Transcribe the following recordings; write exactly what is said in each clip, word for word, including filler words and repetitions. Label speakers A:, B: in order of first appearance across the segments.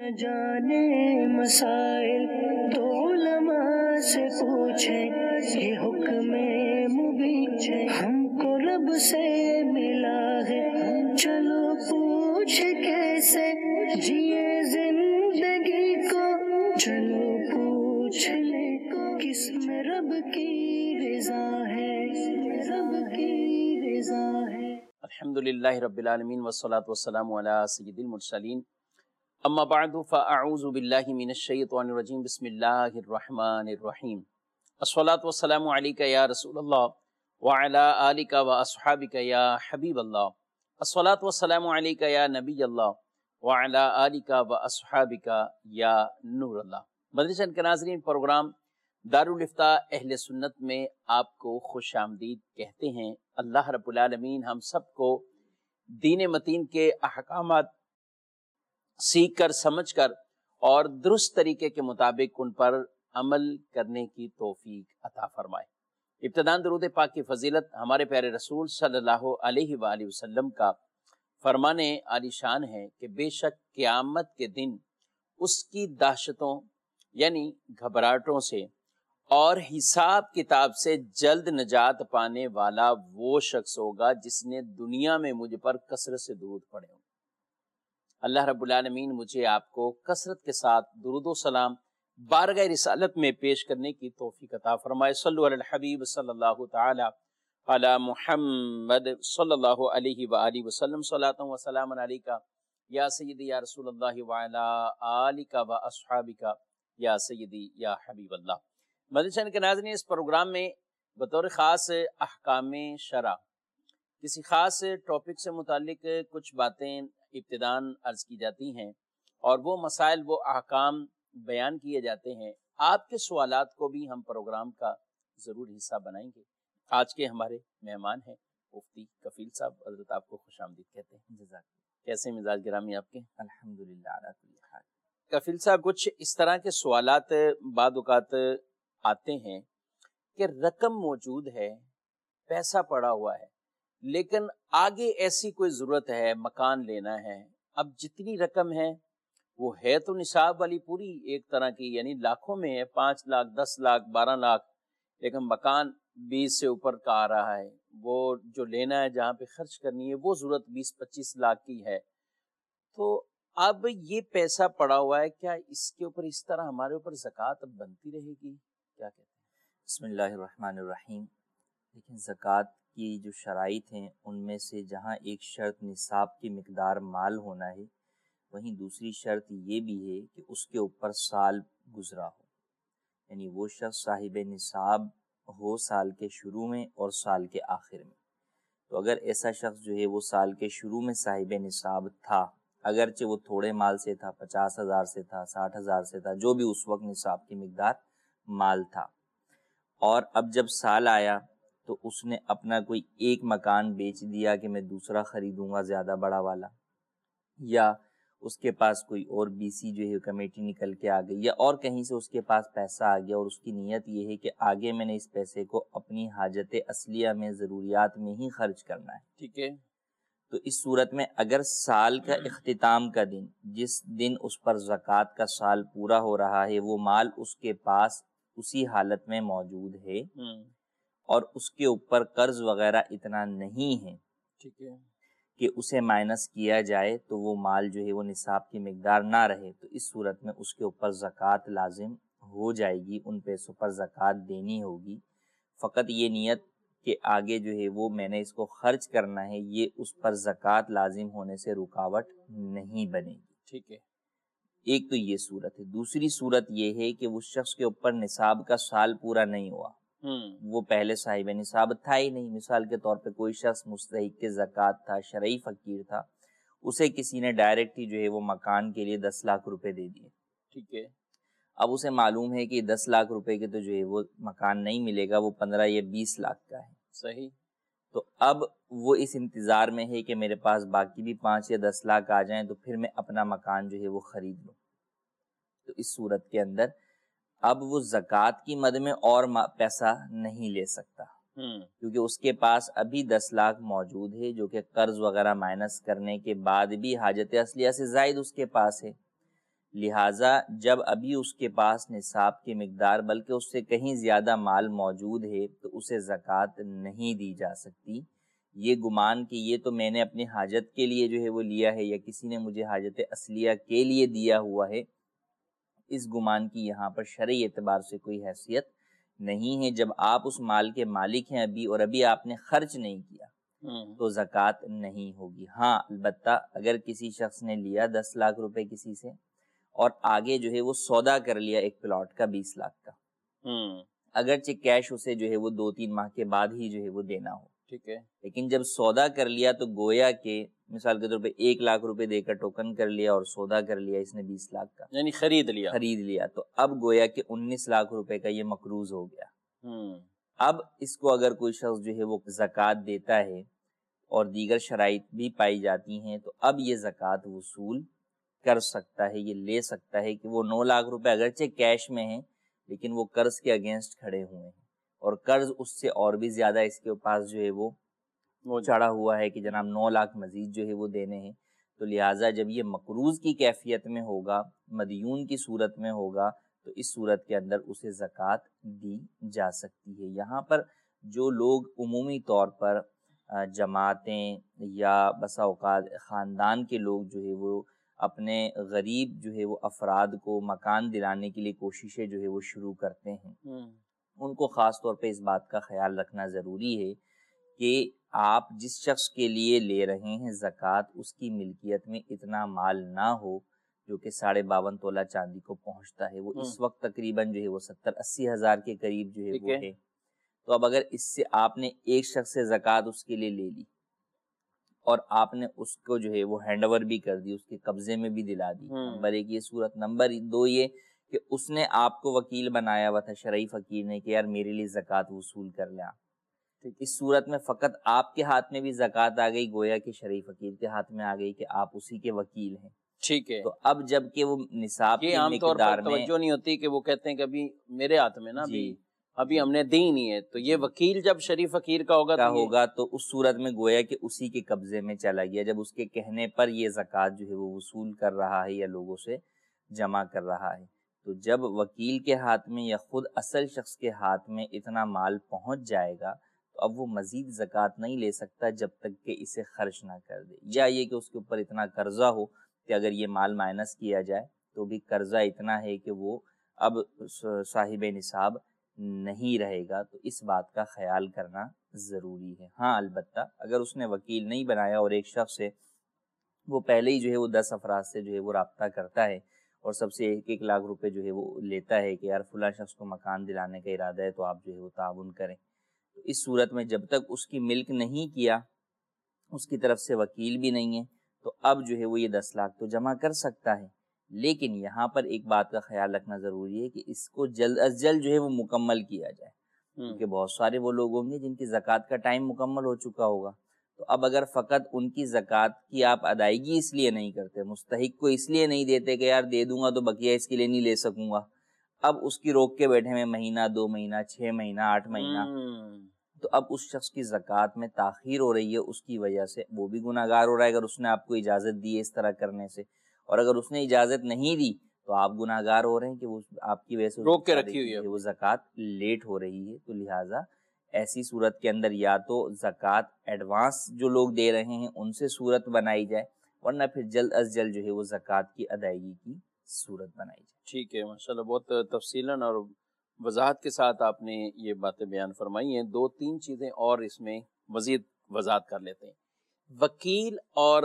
A: جانے مسائل تو علماء سے پوچھیں، یہ حکم مبین ہم کو رب سے ملا ہے، چلو پوچھ کیسے جیے زندگی کو، چلو پوچھ لے کس میں رب کی رضا ہے، رب کی رضا ہے۔
B: الحمدللہ رب العالمین والصلاة والسلام علی سید المرسلین، اما بعد فاعوذ باللہ من الشیطان الرجیم، بسم اللہ الرحمن الرحیم۔ الصلاة والسلام علیک یا رسول اللہ وعلی آلک واصحابک یا حبیب اللہ، الصلاة والسلام علیک یا نبی اللہ وعلی آلک واصحابک یا نور اللہ۔ مدنی چینل کے ناظرین، پروگرام دارالفتاء اہل سنت میں آپ کو خوش آمدید کہتے ہیں۔ اللہ رب العالمین ہم سب کو دین متین کے احکامات سیکھ کر، سمجھ کر اور درست طریقے کے مطابق ان پر عمل کرنے کی توفیق عطا فرمائے۔ ابتداءً درود پاک کی فضیلت ہمارے پیارے رسول صلی اللہ علیہ وآلہ وسلم کا فرمان عالی شان ہے کہ بے شک قیامت کے دن اس کی دہشتوں یعنی گھبراہٹوں سے اور حساب کتاب سے جلد نجات پانے والا وہ شخص ہوگا جس نے دنیا میں مجھ پر کثرت سے درود پڑھے ہوں۔ اللہ رب العالمین مجھے آپ کو کثرت کے ساتھ درود و سلام بارگاہ رسالت میں پیش کرنے کی توفیق عطا فرمائے۔ صلو علی الحبیب صلی اللہ تعالی علی محمد صلی اللہ علیہ وآلہ وسلم، صلاۃ و سلام علیکہ یا سیدی یا رسول اللہ وعلی آلک و اصحابک یا سیدی یا حبیب اللہ۔ مدنی چینل کے ناظرین، اس پروگرام میں بطور خاص احکام شرع کسی خاص ٹاپک سے متعلق کچھ باتیں ابتداءً عرض کی جاتی ہیں اور وہ مسائل، وہ احکام بیان کیے جاتے ہیں۔ آپ کے سوالات کو بھی ہم پروگرام کا ضرور حصہ بنائیں گے۔ آج کے ہمارے مہمان ہیں مفتی کفیل صاحب، حضرت آپ کو خوش آمدید کہتے ہیں۔ جزاک اللہ۔ کیسے مزاج گرامی آپ کے؟
C: الحمدللہ علی کل حال۔
B: کفیل صاحب، کچھ اس طرح کے سوالات بعض اوقات آتے ہیں کہ رقم موجود ہے، پیسہ پڑا ہوا ہے، لیکن آگے ایسی کوئی ضرورت ہے، مکان لینا ہے، اب جتنی رقم ہے وہ ہے تو نصاب والی پوری ایک طرح کی، یعنی لاکھوں میں ہے، پانچ لاکھ دس لاکھ بارہ لاکھ، لیکن مکان بیس سے اوپر کا آ رہا ہے، وہ جو لینا ہے جہاں پہ خرچ کرنی ہے وہ ضرورت بیس پچیس لاکھ کی ہے، تو اب یہ پیسہ پڑا ہوا ہے، کیا اس کے اوپر اس طرح ہمارے اوپر زکوٰۃ بنتی رہے گی؟ کیا کہتے ہیں؟
C: بسم اللہ الرحمن الرحیم۔ لیکن زکوٰۃ کی جو شرائط ہیں ان میں سے جہاں ایک شرط نصاب کی مقدار مال ہونا ہے، وہیں دوسری شرط یہ بھی ہے کہ اس کے اوپر سال گزرا ہو، یعنی وہ شخص صاحب نصاب ہو سال کے شروع میں اور سال کے آخر میں۔ تو اگر ایسا شخص جو ہے وہ سال کے شروع میں صاحب نصاب تھا، اگرچہ وہ تھوڑے مال سے تھا، پچاس ہزار سے تھا، ساٹھ ہزار سے تھا، جو بھی اس وقت نصاب کی مقدار مال تھا، اور اب جب سال آیا تو اس نے اپنا کوئی ایک مکان بیچ دیا کہ میں دوسرا خریدوں گا زیادہ بڑا والا، یا اس کے پاس کوئی اور بی سی جو ہے کمیٹی نکل کے آ گئی، یا اور کہیں سے اس کے پاس پیسہ آ گیا اور اس کی نیت یہ ہے کہ آگے میں نے اس پیسے کو اپنی حاجت اصلیہ میں، ضروریات میں ہی خرچ کرنا ہے،
B: ٹھیک ہے،
C: تو اس صورت میں اگر سال کا اختتام کا دن، جس دن اس پر زکوٰۃ کا سال پورا ہو رہا ہے، وہ مال اس کے پاس اسی حالت میں موجود ہے اور اس کے اوپر قرض وغیرہ اتنا نہیں ہے،
B: ٹھیک ہے،
C: کہ اسے مائنس کیا جائے تو وہ مال جو ہے وہ نصاب کی مقدار نہ رہے، تو اس صورت میں اس کے اوپر زکوٰۃ لازم ہو جائے گی، ان پیسوں پر زکوٰۃ دینی ہوگی۔ فقط یہ نیت کہ آگے جو ہے وہ میں نے اس کو خرچ کرنا ہے، یہ اس پر زکوٰۃ لازم ہونے سے رکاوٹ نہیں بنے گی،
B: ٹھیک ہے۔
C: ایک تو یہ صورت ہے۔ دوسری صورت یہ ہے کہ اس شخص کے اوپر نصاب کا سال پورا نہیں ہوا، وہ پہلے صاحب نصاب تھا ہی نہیں، مثال کے طور پہ کوئی شخص مستحق زکوٰۃ تھا، شرعی فقیر تھا، اسے کسی نے ڈائریکٹ ہی جو ہے وہ مکان کے لیے دس لاکھ روپے دے دیے،
B: ٹھیک ہے،
C: اب اسے معلوم ہے کہ دس لاکھ روپے کے تو جو ہے وہ مکان نہیں ملے گا، وہ پندرہ یا بیس لاکھ کا ہے،
B: صحیح،
C: تو اب وہ اس انتظار میں ہے کہ میرے پاس باقی بھی پانچ یا دس لاکھ آ جائیں تو پھر میں اپنا مکان جو ہے وہ خرید لوں، تو اس صورت کے اندر اب وہ زکوٰۃ کی مد میں اور پیسہ نہیں لے سکتا، کیونکہ اس کے پاس ابھی دس لاکھ موجود ہے جو کہ قرض وغیرہ مائنس کرنے کے بعد بھی حاجت اصلیہ سے زائد اس کے پاس ہے، لہٰذا جب ابھی اس کے پاس نصاب کی مقدار بلکہ اس سے کہیں زیادہ مال موجود ہے تو اسے زکوٰۃ نہیں دی جا سکتی۔ یہ گمان کہ یہ تو میں نے اپنی حاجت کے لیے جو ہے وہ لیا ہے یا کسی نے مجھے حاجت اصلیہ کے لیے دیا ہوا ہے، اس گمان کی یہاں پر شرعی اعتبار سے کوئی حیثیت نہیں ہے۔ جب آپ اس مال کے مالک ہیں ابھی اور ابھی آپ نے خرچ نہیں کیا تو زکوٰۃ نہیں ہوگی۔ ہاں البتہ اگر کسی شخص نے لیا دس لاکھ روپے کسی سے اور آگے جو ہے وہ سودا کر لیا ایک پلاٹ کا بیس لاکھ کا، اگرچہ کیش اسے جو ہے وہ دو تین ماہ کے بعد ہی جو ہے وہ دینا ہو،
B: ٹھیک ہے،
C: لیکن جب سودا کر لیا تو گویا کہ مثال کے طور پہ ایک لاکھ روپے دے کر ٹوکن کر لیا اور سودا کر لیا اس نے بیس لاکھ کا،
B: یعنی خرید لیا
C: خرید لیا تو اب گویا کہ انیس لاکھ روپے کا یہ مقروض ہو گیا۔ اب اس کو اگر کوئی شخص جو ہے وہ زکوٰۃ دیتا ہے اور دیگر شرائط بھی پائی جاتی ہیں تو اب یہ زکوٰۃ وصول کر سکتا ہے، یہ لے سکتا ہے کہ وہ نو لاکھ روپے اگرچہ کیش میں ہیں لیکن وہ قرض کے اگینسٹ کھڑے ہوئے ہیں اور قرض اس سے اور بھی زیادہ اس کے پاس جو ہے وہ چڑھا ہوا ہے کہ جناب نو لاکھ مزید جو ہے وہ دینے ہیں، تو لہٰذا جب یہ مقروض کی کیفیت میں ہوگا، مدیون کی صورت میں ہوگا، تو اس صورت کے اندر اسے زکوٰۃ دی جا سکتی ہے۔ یہاں پر جو لوگ عمومی طور پر جماعتیں یا بسا اوقات خاندان کے لوگ جو ہے وہ اپنے غریب جو ہے وہ افراد کو مکان دلانے کے لیے کوششیں جو ہے وہ شروع کرتے ہیں، ان کو خاص طور پہ اس بات کا خیال رکھنا ضروری ہے کہ آپ جس شخص کے لیے لے رہے ہیں زکوٰۃ اس کی ملکیت میں اتنا مال نہ ہو جو کہ ساڑھے باون تولہ چاندی کو پہنچتا ہے، وہ اس وقت تقریباً جو ہے وہ ستر اسی ہزار کے قریب جو ہے وہ ہے۔ تو اب اگر اس سے آپ نے ایک شخص سے زکوٰۃ اس کے لیے لے لی اور آپ نے اس کو جو ہے وہ ہینڈ اوور بھی کر دی، اس کے قبضے میں بھی دلا دی، نمبر ایک یہ صورت، نمبر دو یہ کہ اس نے آپ کو وکیل بنایا ہوا تھا شرعی فقیر نے کہ یار میرے لیے زکوٰۃ وصول کر لیں، اس صورت میں فقط آپ کے ہاتھ میں بھی زکوٰۃ آ گئی، گویا کہ شرعی فقیر کے ہاتھ میں آ گئی کہ آپ اسی کے وکیل ہیں،
B: ٹھیک ہے۔
C: تو اب جب کہ وہ نصاب کی
B: عام طور
C: مقدار
B: پر
C: میں
B: توجہ نہیں ہوتی کہ وہ کہتے ہیں کہ ابھی میرے ہاتھ میں نا ابھی ابھی ہم نے دی نہیں ہے، تو یہ وکیل جب شریف فقیر کا ہوگا
C: کا ہوگا تو اس صورت میں گویا کہ اسی کے قبضے میں چلا گیا، جب اس کے کہنے پر یہ زکوٰۃ جو ہے وہ وصول کر رہا ہے یا لوگوں سے جمع کر رہا ہے۔ تو جب وکیل کے ہاتھ میں یا خود اصل شخص کے ہاتھ میں اتنا مال پہنچ جائے گا تو اب وہ مزید زکوٰۃ نہیں لے سکتا جب تک کہ اسے خرچ نہ کر دے، یا یہ کہ اس کے اوپر اتنا قرضہ ہو کہ اگر یہ مال مائنس کیا جائے تو بھی قرضہ اتنا ہے کہ وہ اب صاحب نصاب نہیں رہے گا، تو اس بات کا خیال کرنا ضروری ہے۔ ہاں البتہ اگر اس نے وکیل نہیں بنایا اور ایک شخص ہے وہ پہلے ہی جو ہے وہ دس افراد سے جو ہے وہ رابطہ کرتا ہے اور سب سے ایک ایک لاکھ روپے جو ہے وہ لیتا ہے کہ یار فلاں شخص کو مکان دلانے کا ارادہ ہے تو آپ جو ہے وہ تعاون کریں، تو اس صورت میں جب تک اس کی ملک نہیں کیا، اس کی طرف سے وکیل بھی نہیں ہے، تو اب جو ہے وہ یہ دس لاکھ تو جمع کر سکتا ہے، لیکن یہاں پر ایک بات کا خیال رکھنا ضروری ہے کہ اس کو جلد از جلد جو ہے وہ مکمل کیا جائے، کیونکہ بہت سارے وہ لوگ ہوں گے جن کی زکوٰۃ کا ٹائم مکمل ہو چکا ہوگا، تو اب اگر فقط ان کی زکوٰۃ کی آپ ادائیگی اس لیے نہیں کرتے، مستحق کو اس لیے نہیں دیتے کہ یار دے دوں گا تو بقیہ اس کے لیے نہیں لے سکوں گا، اب اس کی روک کے بیٹھے میں مہینہ دو مہینہ چھ مہینہ آٹھ مہینہ، تو اب اس شخص کی زکوٰۃ میں تاخیر ہو رہی ہے، اس کی وجہ سے وہ بھی گناہ گار ہو رہا ہے اگر اس نے آپ کو اجازت دی ہے اس طرح کرنے سے، اور اگر اس نے اجازت نہیں دی تو آپ گناہ گار ہو رہے ہیں کہ وہ آپ کی وجہ سے
B: روک کے رکھی ہوئی ہے،
C: وہ زکوٰۃ لیٹ ہو رہی ہے۔ تو لہٰذا ایسی صورت کے اندر یا تو زکوٰۃ ایڈوانس جو لوگ دے رہے ہیں ان سے صورت بنائی جائے، ورنہ پھر جلد از جلد جو ہے وہ زکوٰۃ کی ادائیگی کی صورت بنائی جائے۔
B: ٹھیک ہے، ماشاءاللہ بہت تفصیلاً اور وضاحت کے ساتھ آپ نے یہ باتیں بیان فرمائی ہیں۔ دو تین چیزیں اور اس میں مزید وضاحت کر لیتے ہیں۔ وکیل اور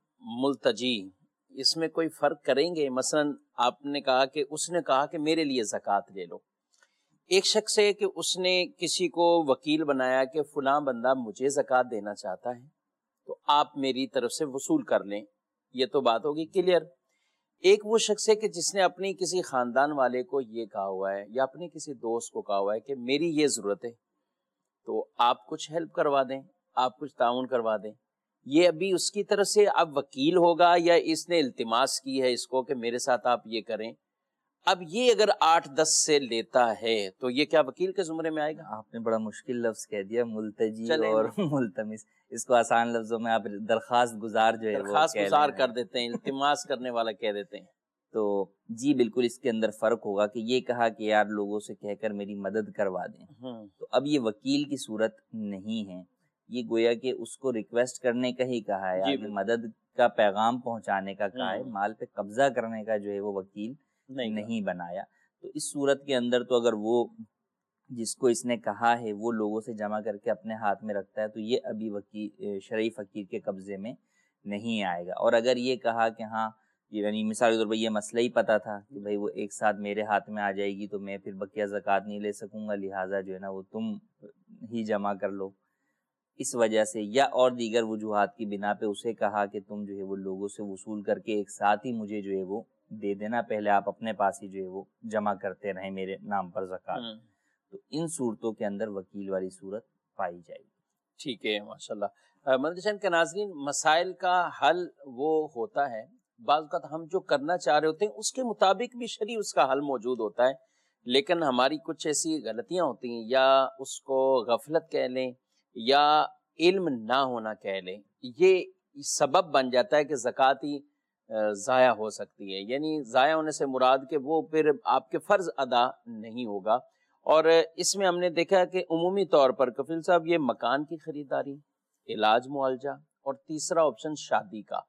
B: ملتجی اس میں کوئی فرق کریں گے؟ مثلاً آپ نے کہا کہ اس نے کہا کہ میرے لیے زکوٰۃ لے لو، ایک شخص ہے کہ اس نے کسی کو وکیل بنایا کہ فلاں بندہ مجھے زکوٰۃ دینا چاہتا ہے تو آپ میری طرف سے وصول کر لیں، یہ تو بات ہوگی کلیئر۔ ایک وہ شخص ہے کہ جس نے اپنی کسی خاندان والے کو یہ کہا ہوا ہے یا اپنے کسی دوست کو کہا ہوا ہے کہ میری یہ ضرورت ہے تو آپ کچھ ہیلپ کروا دیں، آپ کچھ تعاون کروا دیں، یہ ابھی اس کی طرف سے اب وکیل ہوگا یا اس نے التماس کی ہے اس کو کہ میرے ساتھ آپ یہ کریں؟ اب یہ اگر آٹھ دس سے لیتا ہے تو یہ کیا وکیل کے زمرے میں آئے گا؟
C: آپ نے بڑا مشکل لفظ کہہ دیا، ملتجی اور ملتمس، اس کو آسان لفظوں میں آپ درخواست گزار جو ہے
B: درخواست گزار کر دیتے ہیں، التماس کرنے والا کہہ دیتے ہیں۔
C: تو جی بالکل، اس کے اندر فرق ہوگا کہ یہ کہا کہ یار لوگوں سے کہہ کر میری مدد کروا دیں، تو اب یہ وکیل کی صورت نہیں ہے، یہ گویا کہ اس کو ریکویسٹ کرنے کا ہی کہا ہے، آگے مدد کا پیغام پہنچانے کا کہا ہے، مال پہ قبضہ کرنے کا جو ہے وہ وکیل نہیں بنایا۔ تو اس صورت کے اندر تو اگر وہ جس کو اس نے کہا ہے وہ لوگوں سے جمع کر کے اپنے ہاتھ میں رکھتا ہے تو یہ ابھی وکیل شرعی فقیر کے قبضے میں نہیں آئے گا۔ اور اگر یہ کہا کہ ہاں یعنی مثال کے طور پر یہ مسئلہ ہی پتہ تھا کہ بھائی وہ ایک ساتھ میرے ہاتھ میں آ جائے گی تو میں پھر بقیہ زکوٰۃ نہیں لے سکوں گا، لہٰذا جو ہے نا وہ تم ہی جمع کر لو، اس وجہ سے یا اور دیگر وجوہات کی بنا پہ اسے کہا کہ تم جو ہے وہ لوگوں سے وصول کر کے ایک ساتھ ہی مجھے جو ہے وہ دے دینا، پہلے آپ اپنے پاس ہی جو ہے وہ جمع کرتے رہیں میرے نام پر زکوٰۃ، تو ان صورتوں کے اندر وکیل والی صورت پائی جائے گی۔
B: ٹھیک ہے، ماشاءاللہ۔ مدنی چینل کے ناظرین، مسائل کا حل وہ ہوتا ہے، بعض اوقات ہم جو کرنا چاہ رہے ہوتے ہیں اس کے مطابق بھی شرعی اس کا حل موجود ہوتا ہے، لیکن ہماری کچھ ایسی غلطیاں ہوتی ہیں، یا اس کو غفلت کہہ لیں یا علم نہ ہونا کہہ لیں، یہ سبب بن جاتا ہے کہ زکوٰۃ ہی ضائع ہو سکتی ہے۔ یعنی ضائع ہونے سے مراد کہ وہ پھر آپ کے فرض ادا نہیں ہوگا۔ اور اس میں ہم نے دیکھا کہ عمومی طور پر کفیل صاحب یہ مکان کی خریداری، علاج معالجہ، اور تیسرا آپشن شادی کا،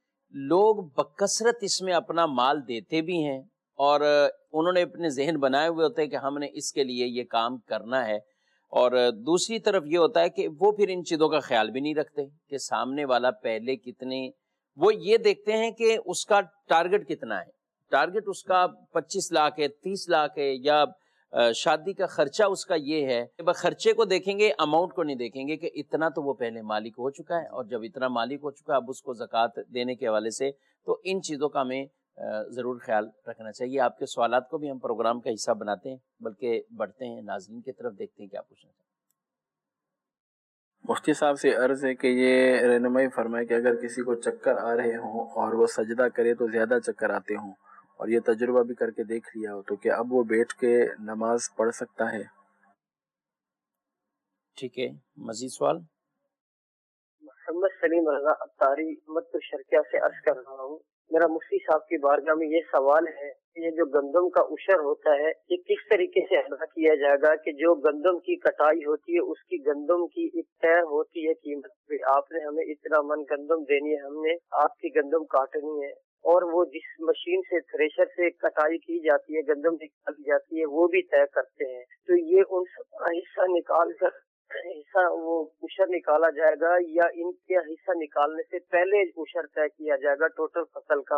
B: لوگ بکثرت اس میں اپنا مال دیتے بھی ہیں اور انہوں نے اپنے ذہن بنائے ہوئے ہوتے ہیں کہ ہم نے اس کے لیے یہ کام کرنا ہے، اور دوسری طرف یہ ہوتا ہے کہ وہ پھر ان چیزوں کا خیال بھی نہیں رکھتے کہ سامنے والا پہلے کتنے، وہ یہ دیکھتے ہیں کہ اس کا ٹارگٹ کتنا ہے، ٹارگٹ اس کا پچیس لاکھ ہے، تیس لاکھ ہے، یا شادی کا خرچہ اس کا یہ ہے، بس خرچے کو دیکھیں گے، اماؤنٹ کو نہیں دیکھیں گے کہ اتنا تو وہ پہلے مالک ہو چکا ہے، اور جب اتنا مالک ہو چکا ہے اب اس کو زکوٰۃ دینے کے حوالے سے، تو ان چیزوں کا ہمیں ضرور خیال رکھنا چاہیے۔ آپ کے سوالات کو بھی ہم پروگرام کا حصہ بناتے ہیں، بلکہ بڑھتے ہیں ناظرین کی طرف، دیکھتے ہیں کیا پوچھنا چاہتے ہیں۔
D: مفتی صاحب سے عرض ہے کہ یہ رہنمائی فرمائے کہ اگر کسی کو چکر آ رہے ہوں اور وہ سجدہ کرے تو زیادہ چکر آتے ہوں، اور یہ تجربہ بھی کر کے دیکھ لیا ہو، تو کیا اب وہ بیٹھ کے نماز پڑھ سکتا ہے؟
B: ٹھیک ہے، مزید سوال؟
E: محمد سلیم رضا اتاری مت شرکیہ سے عرض کر رہا ہوں، میرا مفتی صاحب کی بارگاہ میں یہ سوال ہے، یہ جو گندم کا عشر ہوتا ہے یہ کس طریقے سے ادا کیا جائے گا کہ جو گندم کی کٹائی ہوتی ہے اس کی گندم کی ایک طے ہوتی ہے قیمت، آپ نے ہمیں اتنا من گندم دینی ہے، ہم نے آپ کی گندم کاٹنی ہے، اور وہ جس مشین سے تھریشر سے کٹائی کی جاتی ہے گندم نکالی جاتی ہے وہ بھی طے کرتے ہیں، تو یہ ان سب کا حصہ نکال کر حصہ وہ عشر نکالا جائے گا، یا ان کے حصہ نکالنے سے پہلے عشر طے کیا جائے گا ٹوٹل فصل کا؟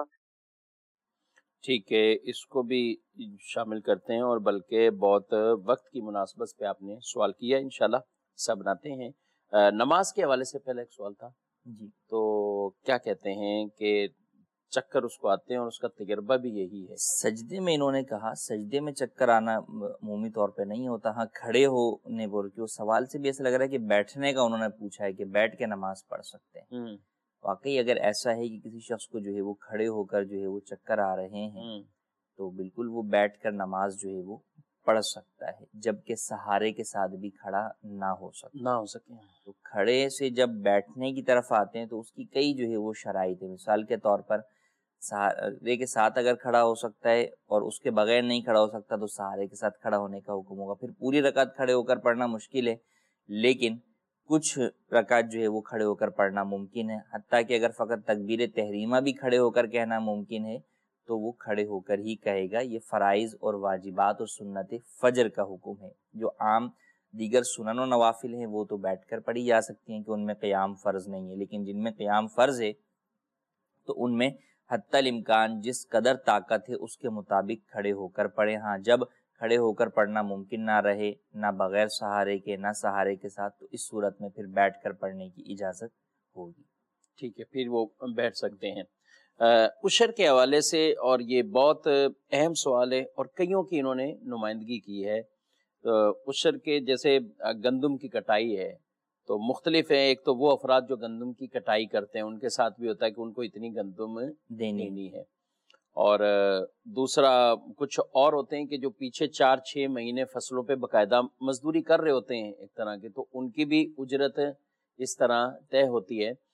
B: ٹھیک ہے، اس کو بھی شامل کرتے ہیں، اور بلکہ بہت وقت کی مناسبت پہ آپ نے سوال کیا، انشاءاللہ سب بناتے ہیں۔ نماز کے حوالے سے پہلے ایک سوال تھا
C: جی،
B: تو کیا کہتے ہیں کہ چکر اس کو آتے ہیں اور اس کا تجربہ بھی یہی ہے؟
C: سجدے میں انہوں نے کہا سجدے میں چکر آنا عمومی طور پہ نہیں ہوتا، ہاں کھڑے ہونے بول کے، اس سوال سے بھی ایسا لگ رہا ہے کہ بیٹھنے کا انہوں نے پوچھا ہے کہ بیٹھ کے نماز پڑھ سکتے ہیں۔ واقعی اگر ایسا ہے کہ کسی شخص کو جو ہے وہ کھڑے ہو کر جو ہے وہ چکر آ رہے ہیں تو بالکل وہ بیٹھ کر نماز جو ہے وہ پڑھ سکتا ہے، جبکہ سہارے کے ساتھ بھی کھڑا نہ ہو سکے
B: نہ ہو سکے
C: تو کھڑے سے جب بیٹھنے کی طرف آتے ہیں تو اس کی کئی جو ہے وہ شرائط ہے۔ مثال کے طور پر سہارے کے ساتھ اگر کھڑا ہو سکتا ہے اور اس کے بغیر نہیں کھڑا ہو سکتا تو سہارے کے ساتھ کھڑا ہونے کا حکم ہوگا۔ پھر پوری رکعت کھڑے ہو کر پڑھنا مشکل ہے، لیکن کچھ رکعت جو ہے وہ کھڑے ہو کر پڑھنا ممکن ہے، حتیٰ کہ اگر فقط تکبیر تحریمہ بھی کھڑے ہو کر کہنا ممکن ہے تو وہ کھڑے ہو کر ہی کہے گا۔ یہ فرائض اور واجبات اور سنت فجر کا حکم ہے۔ جو عام دیگر سنن و نوافل ہیں وہ تو بیٹھ کر پڑھی جا سکتی ہیں کہ ان میں قیام فرض نہیں ہے، لیکن جن میں قیام فرض ہے تو ان میں حتی الامکان جس قدر طاقت ہے اس کے مطابق کھڑے ہو کر پڑھیں۔ ہاں جب کھڑے ہو کر پڑھنا ممکن نہ رہے، نہ بغیر سہارے کے نہ سہارے کے ساتھ، تو اس صورت میں پھر بیٹھ کر پڑھنے کی اجازت ہوگی۔
B: ٹھیک ہے، پھر وہ بیٹھ سکتے ہیں۔ عشر کے حوالے سے، اور یہ بہت اہم سوال ہے اور کئیوں کی انہوں نے نمائندگی کی ہے، عشر کے جیسے گندم کی کٹائی ہے تو مختلف ہیں، ایک تو وہ افراد جو گندم کی کٹائی کرتے ہیں ان کے ساتھ بھی ہوتا ہے کہ ان کو اتنی گندم دینی ہے، اور دوسرا کچھ اور ہوتے ہیں کہ جو پیچھے چار چھ مہینے فصلوں پہ باقاعدہ مزدوری کر رہے ہوتے ہیں ایک طرح کے، تو ان کی بھی اجرت اس طرح طے ہوتی ہے۔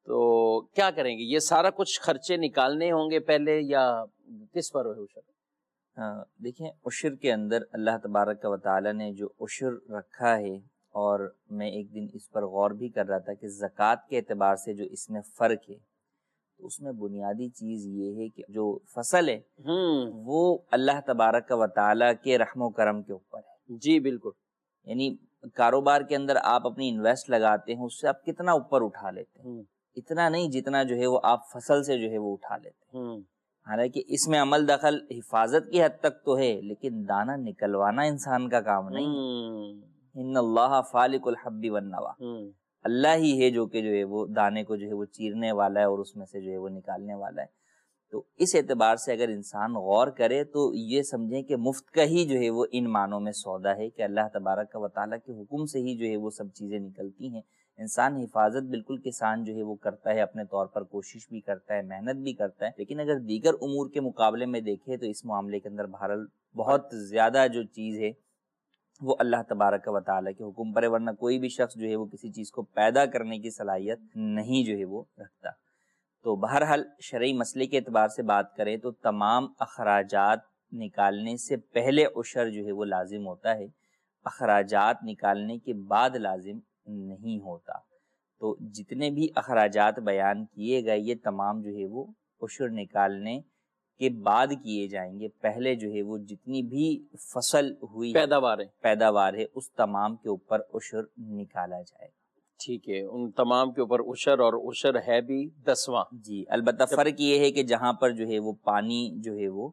B: تو کیا کریں گے؟ یہ سارا کچھ خرچے نکالنے ہوں گے پہلے یا کس پر ہے عشر؟
C: دیکھیں عشر کے اندر اللہ تبارک و تعالی نے جو عشر رکھا ہے، اور میں ایک دن اس پر غور بھی کر رہا تھا کہ زکوٰۃ کے اعتبار سے جو اس میں فرق ہے، تو اس میں بنیادی چیز یہ ہے کہ جو فصل ہے وہ اللہ تبارک و تعالی کے رحم و کرم کے اوپر ہے۔
B: جی بالکل،
C: یعنی کاروبار کے اندر آپ اپنی انویسٹ لگاتے ہیں، اس سے آپ کتنا اوپر اٹھا لیتے ہیں، اتنا نہیں جتنا جو ہے وہ آپ فصل سے جو ہے وہ اٹھا لیتے ہیں۔ حالانکہ اس میں عمل دخل حفاظت کی حد تک تو ہے، لیکن دانہ نکلوانا انسان کا کام نہیں ہے۔ ان اللہ فالق الحب والنوا، اللہ ہی ہے جو کہ جو ہے وہ دانے کو جو ہے وہ چیرنے والا ہے اور اس میں سے جو ہے وہ نکالنے والا ہے۔ تو اس اعتبار سے اگر انسان غور کرے تو یہ سمجھیں کہ مفت کا ہی جو ہے وہ ان معنوں میں سودا ہے کہ اللہ تبارک و تعالیٰ کے حکم سے ہی جو ہے وہ سب چیزیں نکلتی ہیں۔ انسان حفاظت بالکل کسان جو ہے وہ کرتا ہے، اپنے طور پر کوشش بھی کرتا ہے، محنت بھی کرتا ہے، لیکن اگر دیگر امور کے مقابلے میں دیکھیں تو اس معاملے کے اندر بہرحال بہت زیادہ جو چیز ہے وہ اللہ تبارک و تعالیٰ کے حکم پر ہے، ورنہ کوئی بھی شخص جو ہے وہ کسی چیز کو پیدا کرنے کی صلاحیت نہیں جو ہے وہ رکھتا۔ تو بہرحال شرعی مسئلے کے اعتبار سے بات کریں تو تمام اخراجات نکالنے سے پہلے عشر جو ہے وہ لازم ہوتا ہے، اخراجات نکالنے کے بعد لازم نہیں ہوتا۔ تو جتنے بھی اخراجات بیان کیے گئے یہ تمام جو ہے وہ عشر نکالنے کے بعد کیے جائیں گے، پہلے جو ہے وہ جتنی بھی فصل ہوئی
B: پیداوار ہے
C: پیداوار ہے اس تمام کے اوپر عشر نکالا جائے گا۔
B: ٹھیک ہے، ان تمام کے اوپر عشر، اور عشر ہے بھی دسواں۔
C: جی البتہ فرق یہ ہے کہ جہاں پر جو ہے وہ پانی جو ہے وہ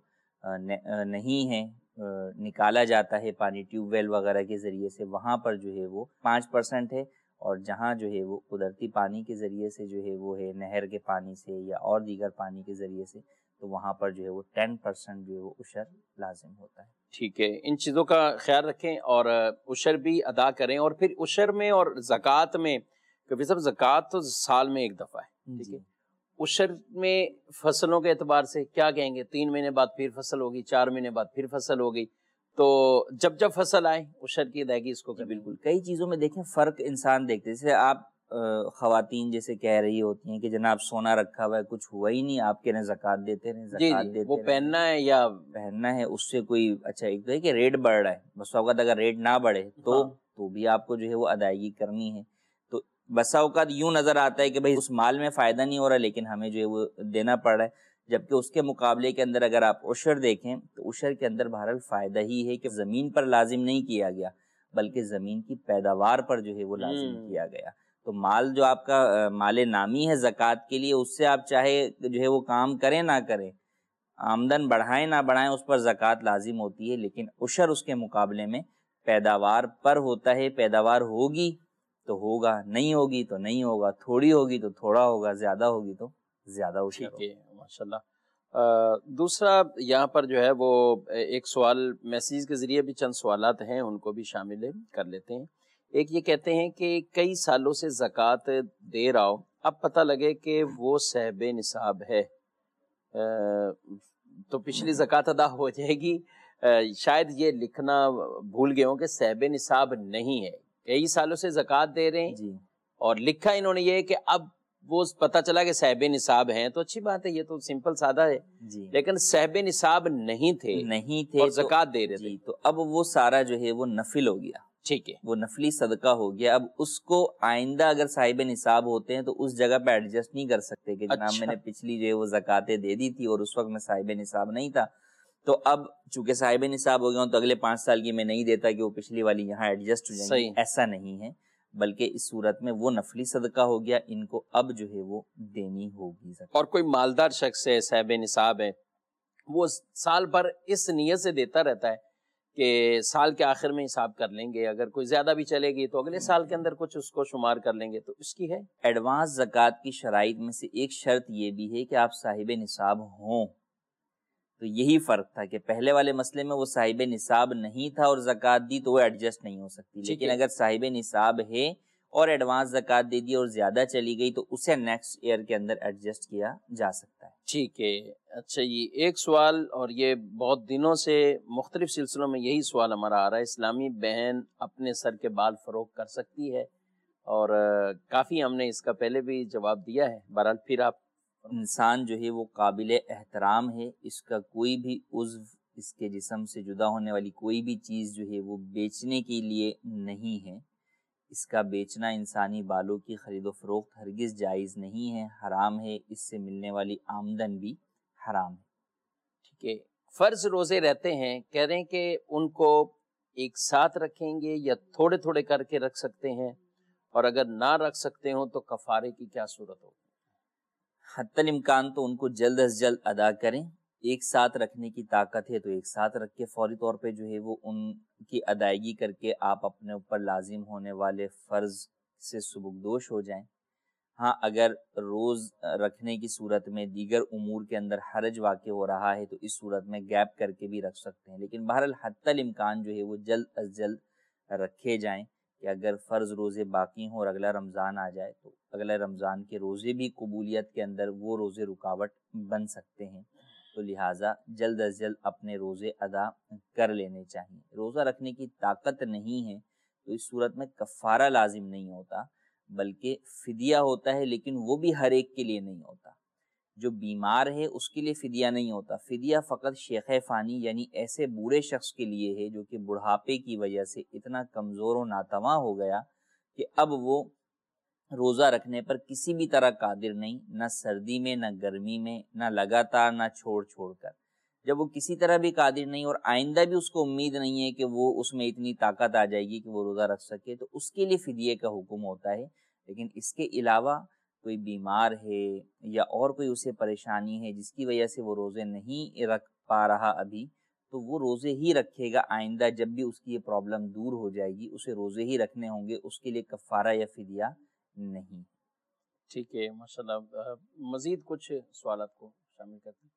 C: نہیں ہے، نکالا جاتا ہے پانی ٹیوب ویل وغیرہ کے ذریعے سے، وہاں پر جو ہے وہ پانچ پرسنٹ ہے، اور جہاں جو ہے وہ قدرتی پانی کے ذریعے سے جو ہے وہ ہے نہر کے پانی سے یا اور دیگر پانی کے ذریعے سے، تو وہاں پر جو ہے وہ ٹین پرسنٹ جو ہے وہ عشر لازم ہوتا ہے۔
B: ٹھیک ہے، ان چیزوں کا خیال رکھیں اور عشر بھی ادا کریں۔ اور پھر عشر میں اور زکوٰۃ میں، کبھی سب زکوٰۃ تو سال میں ایک دفعہ ہے، ٹھیک ہے، عشر میں فصلوں کے اعتبار سے کیا کہیں گے؟ تین مہینے بعد پھر فصل ہوگی، چار مہینے بعد پھر فصل ہوگی، تو جب جب فصل آئے عشر کی ادائیگی اس کو کریں۔
C: بالکل، کئی چیزوں میں دیکھیں فرق انسان دیکھتے، جیسے آپ خواتین جیسے کہہ رہی ہوتی ہیں کہ جناب سونا رکھا ہوا ہے، کچھ ہوا ہی نہیں، آپ کہنے زکوٰۃ دیتے رہیں زکوٰۃ دیتے
B: وہ پہننا ہے یا
C: پہننا ہے، اس سے کوئی اچھا ایک تو ہے کہ ریٹ بڑھ رہا ہے، بس اوقات اگر ریٹ نہ بڑھے تو تو بھی آپ کو جو ہے وہ ادائیگی کرنی ہے۔ تو بسا اوقات یوں نظر آتا ہے کہ بھائی اس مال میں فائدہ نہیں ہو رہا لیکن ہمیں جو ہے وہ دینا پڑ رہا ہے، جبکہ اس کے مقابلے کے اندر اگر آپ عشر دیکھیں تو عشر کے اندر بہرحال فائدہ ہی ہے کہ زمین پر لازم نہیں کیا گیا بلکہ زمین کی پیداوار پر جو ہے وہ لازم کیا گیا۔ تو مال جو آپ کا مال نامی ہے زکوٰۃ کے لیے، اس سے آپ چاہے جو ہے وہ کام کریں نہ کریں، آمدن بڑھائیں نہ بڑھائیں، اس پر زکوٰۃ لازم ہوتی ہے، لیکن عشر اس کے مقابلے میں پیداوار پر ہوتا ہے۔ پیداوار ہوگی تو ہوگا، نہیں ہوگی تو نہیں ہوگا، تھوڑی ہوگی تو تھوڑا ہوگا، زیادہ ہوگی تو زیادہ عشر ہوگا۔
B: ٹھیک ہے، ماشاءاللہ۔ دوسرا یہاں پر جو ہے وہ ایک سوال میسیج کے ذریعے بھی چند سوالات ہیں، ان کو بھی شامل کر لیتے ہیں۔ ایک یہ کہتے ہیں کہ کئی سالوں سے زکوٰۃ دے رہا ہو، اب پتہ لگے کہ وہ صاحب نصاب ہے، تو پچھلی زکوٰۃ ادا ہو جائے گی؟ شاید یہ لکھنا بھول گئے ہوں کہ صاحب نصاب نہیں ہے، کئی سالوں سے زکوٰۃ دے رہے ہیں جی، اور لکھا انہوں نے یہ کہ اب وہ پتہ چلا کہ صاحب نصاب ہیں، تو اچھی بات ہے، یہ تو سمپل سادہ ہے جی، لیکن صاحب نصاب نہیں تھے
C: نہیں تھے
B: اور زکوٰۃ دے رہے تھے،
C: تو اب وہ سارا جو ہے وہ نفل ہو گیا،
B: ٹھیک ہے،
C: وہ نفلی صدقہ ہو گیا۔ اب اس کو آئندہ اگر صاحب نصاب ہوتے ہیں تو اس جگہ پہ ایڈجسٹ نہیں کر سکتے کہ جناب میں نے پچھلی جو ہے وہ زکاتیں دے دی تھی اور اس وقت میں صاحب نصاب نہیں تھا، تو اب چونکہ صاحب نصاب ہو گیا ہوں تو اگلے پانچ سال کی میں نہیں دیتا کہ وہ پچھلی والی یہاں ایڈجسٹ ہو جائیں گی، ایسا نہیں ہے، بلکہ اس صورت میں وہ نفلی صدقہ ہو گیا، ان کو اب جو ہے وہ دینی ہوگی زکات۔
B: اور کوئی مالدار شخص ہے، صاحب نصاب ہے، وہ سال بھر اس نیت سے دیتا رہتا ہے کہ سال کے آخر میں حساب کر لیں گے، اگر کوئی زیادہ بھی چلے گی تو اگلے سال کے اندر کچھ اس کو شمار کر لیں گے، تو اس کی ہے
C: ایڈوانس زکوٰۃ کی شرائط میں سے ایک شرط یہ بھی ہے کہ آپ صاحب نصاب ہوں۔ تو یہی فرق تھا کہ پہلے والے مسئلے میں وہ صاحب نصاب نہیں تھا اور زکوٰۃ دی تو وہ ایڈجسٹ نہیں ہو سکتی، لیکن اگر صاحب نصاب ہے اور ایڈوانس زکوٰۃ دے دی اور زیادہ چلی گئی تو اسے نیکسٹ ایئر کے اندر ایڈجسٹ کیا جا سکتا ہے۔
B: ٹھیک ہے، اچھا یہ ایک سوال، اور یہ بہت دنوں سے مختلف سلسلوں میں یہی سوال ہمارا آ رہا ہے، اسلامی بہن اپنے سر کے بال فروغ کر سکتی ہے؟ اور کافی ہم نے اس کا پہلے بھی جواب دیا ہے. بہرحال پھر آپ.
C: انسان جو ہے وہ قابل احترام ہے، اس کا کوئی بھی عضو، اس کے جسم سے جدا ہونے والی کوئی بھی چیز جو ہے وہ بیچنے کے لیے نہیں ہے. اس کا بیچنا انسانی بالوں کی خرید و فروخت ہرگز جائز نہیں ہے، حرام ہے. اس سے ملنے والی آمدن بھی حرام ہے.
B: ٹھیک ہے. فرض روزے رہتے ہیں، کہہ رہے ہیں کہ ان کو ایک ساتھ رکھیں گے یا تھوڑے تھوڑے کر کے رکھ سکتے ہیں، اور اگر نہ رکھ سکتے ہوں تو کفارے کی کیا صورت ہوگی؟
C: حتی الامکان تو ان کو جلد از جلد ادا کریں. ایک ساتھ رکھنے کی طاقت ہے تو ایک ساتھ رکھ کے فوری طور پہ جو ہے وہ ان کی ادائیگی کر کے آپ اپنے اوپر لازم ہونے والے فرض سے سبکدوش ہو جائیں. ہاں اگر روز رکھنے کی صورت میں دیگر امور کے اندر حرج واقع ہو رہا ہے تو اس صورت میں گیپ کر کے بھی رکھ سکتے ہیں، لیکن بہرحال حتی الامکان جو ہے وہ جلد از جلد رکھے جائیں کہ اگر فرض روزے باقی ہوں اور اگلا رمضان آ جائے تو اگلے رمضان کے روزے بھی قبولیت کے اندر وہ روزے رکاوٹ بن سکتے ہیں. تو لہٰذا جلد از جلد اپنے روزے ادا کر لینے چاہیے. روزہ رکھنے کی طاقت نہیں ہے تو اس صورت میں کفارہ لازم نہیں ہوتا بلکہ فدیہ ہوتا ہے، لیکن وہ بھی ہر ایک کے لیے نہیں ہوتا. جو بیمار ہے اس کے لیے فدیہ نہیں ہوتا. فدیہ فقط شیخ فانی یعنی ایسے بوڑھے شخص کے لیے ہے جو کہ بڑھاپے کی وجہ سے اتنا کمزور و ناتواں ہو گیا کہ اب وہ روزہ رکھنے پر کسی بھی طرح قادر نہیں، نہ سردی میں نہ گرمی میں، نہ لگاتار نہ چھوڑ چھوڑ کر. جب وہ کسی طرح بھی قادر نہیں اور آئندہ بھی اس کو امید نہیں ہے کہ وہ اس میں اتنی طاقت آ جائے گی کہ وہ روزہ رکھ سکے، تو اس کے لیے فدیے کا حکم ہوتا ہے. لیکن اس کے علاوہ کوئی بیمار ہے یا اور کوئی اسے پریشانی ہے جس کی وجہ سے وہ روزے نہیں رکھ پا رہا ابھی، تو وہ روزے ہی رکھے گا. آئندہ جب بھی اس کی یہ پرابلم دور ہو جائے گی اسے روزے ہی رکھنے ہوں گے، اس کے لیے کفارہ یا فدیہ نہیں.
B: ٹھیک ہے، ماشاءاللہ. مزید کچھ سوالات کو شامل کرتے ہیں.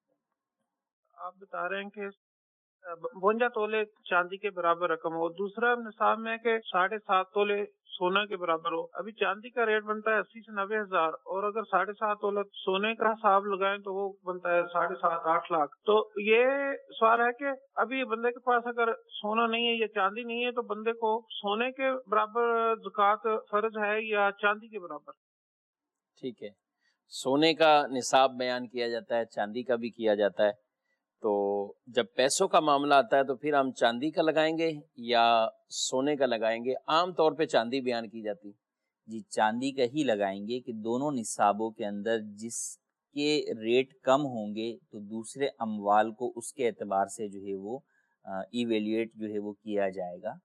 F: آپ بتا رہے ہیں کہ بونجا تولے چاندی کے برابر رقم ہو، دوسرا نصاب میں کہ ساڑھے سات تولے سونا کے برابر ہو. ابھی چاندی کا ریٹ بنتا ہے اسی سے نبے ہزار، اور اگر ساڑھے سات تولے سونے کا حساب لگائیں تو وہ بنتا ہے ساڑھے سات آٹھ لاکھ. تو یہ سوال ہے کہ ابھی بندے کے پاس اگر سونا نہیں ہے یا چاندی نہیں ہے تو بندے کو سونے کے برابر زکوٰۃ فرض ہے یا چاندی کے برابر؟
B: ٹھیک ہے. سونے کا نصاب بیان کیا جاتا ہے، چاندی کا بھی کیا جاتا ہے. تو جب پیسوں کا معاملہ آتا ہے تو پھر ہم چاندی کا لگائیں گے یا سونے کا لگائیں گے؟ عام طور پہ چاندی بیان کی جاتی.
C: جی چاندی کا ہی لگائیں گے کہ دونوں نصابوں کے اندر جس کے ریٹ کم ہوں گے تو دوسرے اموال کو اس کے اعتبار سے جو ہے وہ ایویلیٹ جو ہے وہ کیا جائے گا.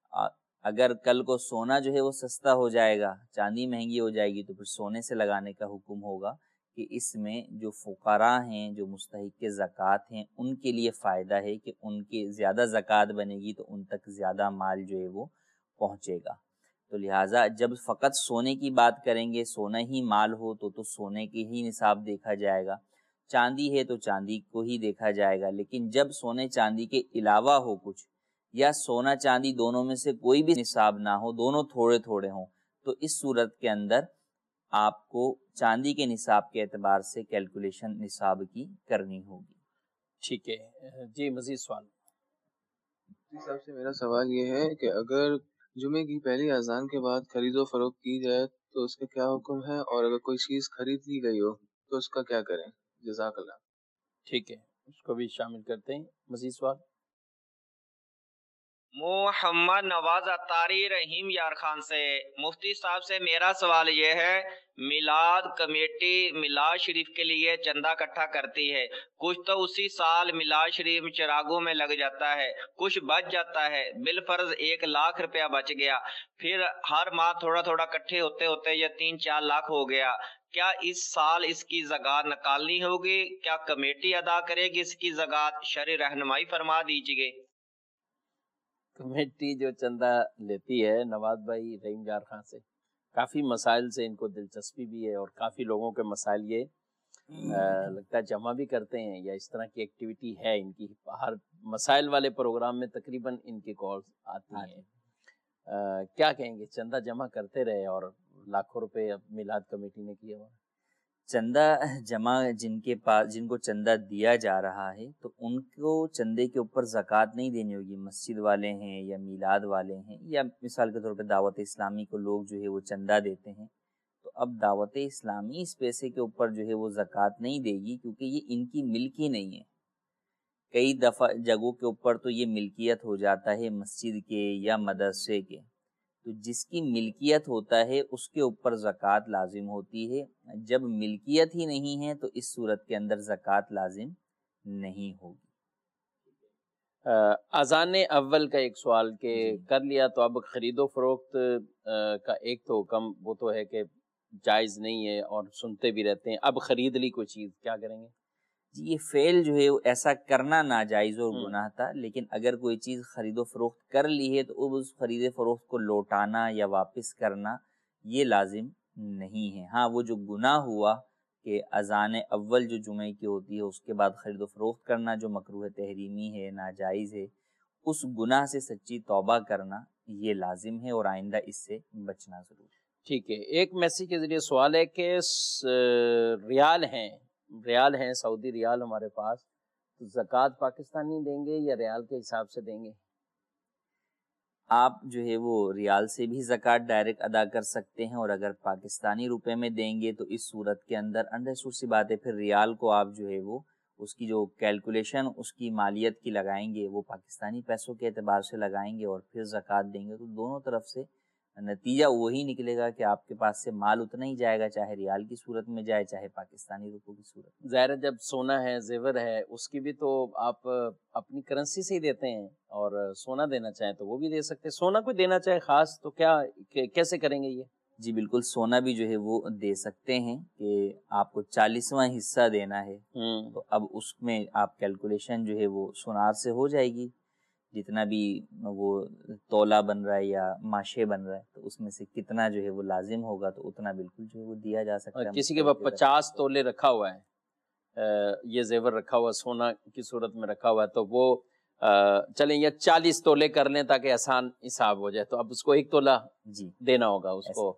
C: اگر کل کو سونا جو ہے وہ سستا ہو جائے گا، چاندی مہنگی ہو جائے گی، تو پھر سونے سے لگانے کا حکم ہوگا کہ اس میں جو فقراء ہیں، جو مستحق زکوٰۃ ہیں، ان کے لیے فائدہ ہے کہ ان کے زیادہ زکوٰۃ بنے گی تو ان تک زیادہ مال جو ہے وہ پہنچے گا. تو لہٰذا جب فقط سونے کی بات کریں گے، سونا ہی مال ہو تو تو سونے کے ہی نصاب دیکھا جائے گا، چاندی ہے تو چاندی کو ہی دیکھا جائے گا. لیکن جب سونے چاندی کے علاوہ ہو کچھ، یا سونا چاندی دونوں میں سے کوئی بھی نصاب نہ ہو، دونوں تھوڑے تھوڑے ہوں، تو اس صورت کے اندر آپ کو چاندی کے نصاب کے اعتبار سے کیلکولیشن نصاب کی کرنی ہوگی.
B: ٹھیک ہے جی، مزید سوال.
G: جی صاحب سے میرا سوال یہ ہے کہ اگر جمعے کی پہلی اذان کے بعد خرید و فروخت کی جائے تو اس کا کیا حکم ہے، اور اگر کوئی چیز خرید لی گئی ہو تو اس کا کیا کریں؟ جزاک اللہ.
B: ٹھیک ہے، اس کو بھی شامل کرتے ہیں. مزید سوال.
H: محمد نواز اتاری رحیم یار خان سے. مفتی صاحب سے میرا سوال یہ ہے، میلاد کمیٹی میلاد شریف کے لیے چندہ اکٹھا کرتی ہے، کچھ تو اسی سال میلاد شریف چراغوں میں لگ جاتا ہے، کچھ بچ جاتا ہے، بالفرض ایک لاکھ روپیہ بچ گیا، پھر ہر ماہ تھوڑا تھوڑا اکٹھے ہوتے ہوتے یہ تین چار لاکھ ہو گیا، کیا اس سال اس کی زکوٰۃ نکالنی ہوگی؟ کیا کمیٹی ادا کرے گی اس کی زکوٰۃ؟ شرعی رہنمائی فرما دیجیے.
B: کمیٹی جو چندہ لیتی ہے نواز بھائی رحیم یار خان سے، کافی مسائل سے ان کو دلچسپی بھی ہے، اور کافی لوگوں کے مسائل یہ لگتا ہے جمع بھی کرتے ہیں، یا اس طرح کی ایکٹیویٹی ہے ان کی. ہر مسائل والے پروگرام میں تقریباً ان کی کالز آتی ہیں. آ, کیا کہیں گے؟ چندہ جمع کرتے رہے اور لاکھوں روپے اب میلاد کمیٹی نے کیے ہوا.
C: چندہ جمع جن کے پاس جن کو چندہ دیا جا رہا ہے تو ان کو چندے کے اوپر زکوٰۃ نہیں دینی ہوگی. مسجد والے ہیں یا میلاد والے ہیں یا مثال کے طور پہ دعوت اسلامی کو لوگ جو ہے وہ چندہ دیتے ہیں، تو اب دعوت اسلامی اس پیسے کے اوپر جو ہے وہ زکوٰۃ نہیں دے گی کیونکہ یہ ان کی ملکی نہیں ہے. کئی دفعہ جگہوں کے اوپر تو یہ ملکیت ہو جاتا ہے مسجد کے یا مدرسے کے، تو جس کی ملکیت ہوتا ہے اس کے اوپر زکوٰۃ لازم ہوتی ہے. جب ملکیت ہی نہیں ہے تو اس صورت کے اندر زکوٰۃ لازم نہیں ہوگی.
B: اذان اول کا ایک سوال کہ کر لیا تو اب خرید و فروخت کا ایک تو حکم وہ تو ہے کہ جائز نہیں ہے اور سنتے بھی رہتے ہیں، اب خرید لی کوئی چیز کیا کریں گے؟
C: جی یہ فعل جو ہے ایسا کرنا ناجائز اور گناہ تھا، لیکن اگر کوئی چیز خرید و فروخت کر لی ہے تو اس خرید و فروخت کو لوٹانا یا واپس کرنا یہ لازم نہیں ہے. ہاں وہ جو گناہ ہوا کہ اذان اول جو جمعے کی ہوتی ہے اس کے بعد خرید و فروخت کرنا جو مکروہ تحریمی ہے، ناجائز ہے، اس گناہ سے سچی توبہ کرنا یہ لازم ہے اور آئندہ اس سے بچنا ضرور ہے.
B: ٹھیک ہے. ایک میسیج کے ذریعے سوال ہے کہ ریال ہیں ریال ہیں سعودی ریال ہمارے پاس، تو زکوٰۃ پاکستانی دیں گے یا ریال کے حساب سے دیں گے؟
C: آپ جو ہے وہ ریال سے بھی زکوٰۃ ڈائریکٹ ادا کر سکتے ہیں، اور اگر پاکستانی روپے میں دیں گے تو اس صورت کے اندر انڈرسٹوڈ سی بات ہے، پھر ریال کو آپ جو ہے وہ اس کی جو کیلکولیشن اس کی مالیت کی لگائیں گے وہ پاکستانی پیسوں کے اعتبار سے لگائیں گے اور پھر زکوٰۃ دیں گے، تو دونوں طرف سے نتیجہ وہی نکلے گا کہ آپ کے پاس سے مال اتنا ہی جائے گا، چاہے ریال کی صورت میں جائے چاہے پاکستانی روپوں کی صورت میں.
B: ظاہر ہے جب سونا ہے زیور ہے اس کی بھی تو آپ اپنی کرنسی سے ہی دیتے ہیں، اور سونا دینا چاہیں تو وہ بھی دے سکتے ہیں. سونا کوئی دینا چاہے خاص تو کیا کیسے کریں گے یہ؟
C: جی بالکل سونا بھی جو ہے وہ دے سکتے ہیں کہ آپ کو چالیسواں حصہ دینا ہے، تو اب اس میں آپ کیلکولیشن جو ہے وہ سونار سے ہو جائے گی، جتنا بھی وہ تولہ بن رہا ہے یا ماشے بن رہا ہے تو اس میں سے کتنا جو ہے وہ لازم ہوگا تو اتنا بالکل جو ہے وہ دیا جا سکتا ہے.
B: کسی کے پاس پچاس تولے رکھا ہوا ہے، یہ زیور رکھا ہوا سونا کی صورت میں رکھا ہوا ہے، تو وہ چلیں یا چالیس تولے کر لیں تاکہ آسان حساب ہو جائے، تو اب اس کو ایک تولہ
C: جی
B: دینا ہوگا اس کو.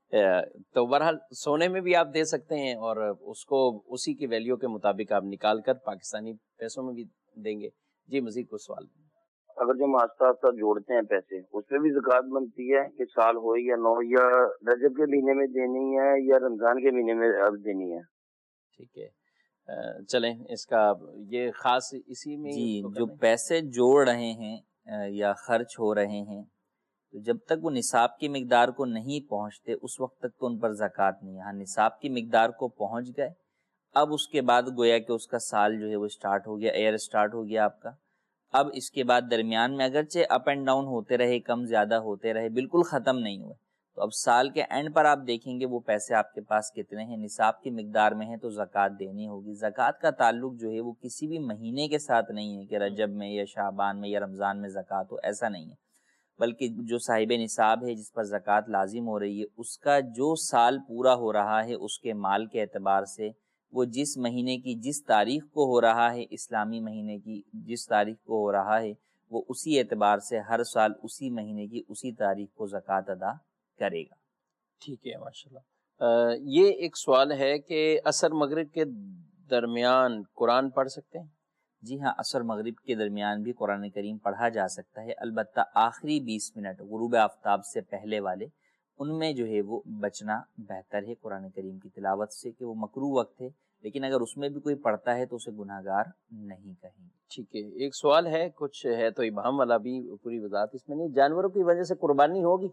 B: تو بہرحال سونے میں بھی آپ دے سکتے ہیں اور اس کو اسی کی ویلیو کے مطابق آپ نکال کر پاکستانی پیسوں میں بھی دیں گے. جی مزید کوئی سوال؟
I: اگر جو آہستہ آہستہ جوڑتے ہیں پیسے اس پہ بھی زکوٰۃ بنتی ہے کہ سال ہو یا نو، یا رجب کے مہینے میں دینی ہے یا رمضان کے مہینے میں اب دینی ہے؟
B: ٹھیک ہے چلیں اس کا یہ خاص اسی میں
C: جی جو پیسے جوڑ رہے ہیں یا خرچ ہو رہے ہیں تو جب تک وہ نصاب کی مقدار کو نہیں پہنچتے اس وقت تک تو ان پر زکوٰۃ نہیں ہے. ہاں نصاب کی مقدار کو پہنچ گئے اب اس کے بعد گویا کہ اس کا سال جو ہے وہ سٹارٹ ہو گیا، ایئر سٹارٹ ہو گیا آپ کا. اب اس کے بعد درمیان میں اگرچہ اپ اینڈ ڈاؤن ہوتے رہے، کم زیادہ ہوتے رہے، بالکل ختم نہیں ہوئے، تو اب سال کے اینڈ پر آپ دیکھیں گے وہ پیسے آپ کے پاس کتنے ہیں، نصاب کی مقدار میں ہیں تو زکوٰۃ دینی ہوگی. زکوٰۃ کا تعلق جو ہے وہ کسی بھی مہینے کے ساتھ نہیں ہے کہ رجب میں یا شعبان میں یا رمضان میں زکوٰۃ ہو، ایسا نہیں ہے، بلکہ جو صاحب نصاب ہے جس پر زکوٰۃ لازم ہو رہی ہے اس کا جو سال پورا ہو رہا ہے اس کے مال کے اعتبار سے وہ جس مہینے کی جس تاریخ کو ہو رہا ہے، اسلامی مہینے کی جس تاریخ کو ہو رہا ہے وہ اسی اعتبار سے ہر سال اسی مہینے کی اسی تاریخ کو زکوٰۃ ادا کرے گا.
B: ٹھیک ہے ماشاءاللہ. یہ ایک سوال ہے کہ عصر مغرب کے درمیان قرآن پڑھ سکتے ہیں؟
C: جی ہاں عصر مغرب کے درمیان بھی قرآن کریم پڑھا جا سکتا ہے، البتہ آخری بیس منٹ غروب آفتاب سے پہلے والے ان میں جو ہے وہ بچنا بہتر ہے قرآن کریم کی تلاوت سے کہ وہ مکروہ وقت ہے، لیکن اگر اس میں بھی کوئی پڑھتا ہے تو اسے گناہ گار نہیں کہیں گے.
B: ٹھیک ہے. ایک سوال ہے کچھ ہے تو ابہام والا بھی، پوری وضاحت اس میں نہیں. جانوروں کی وجہ سے قربانی ہوگی؟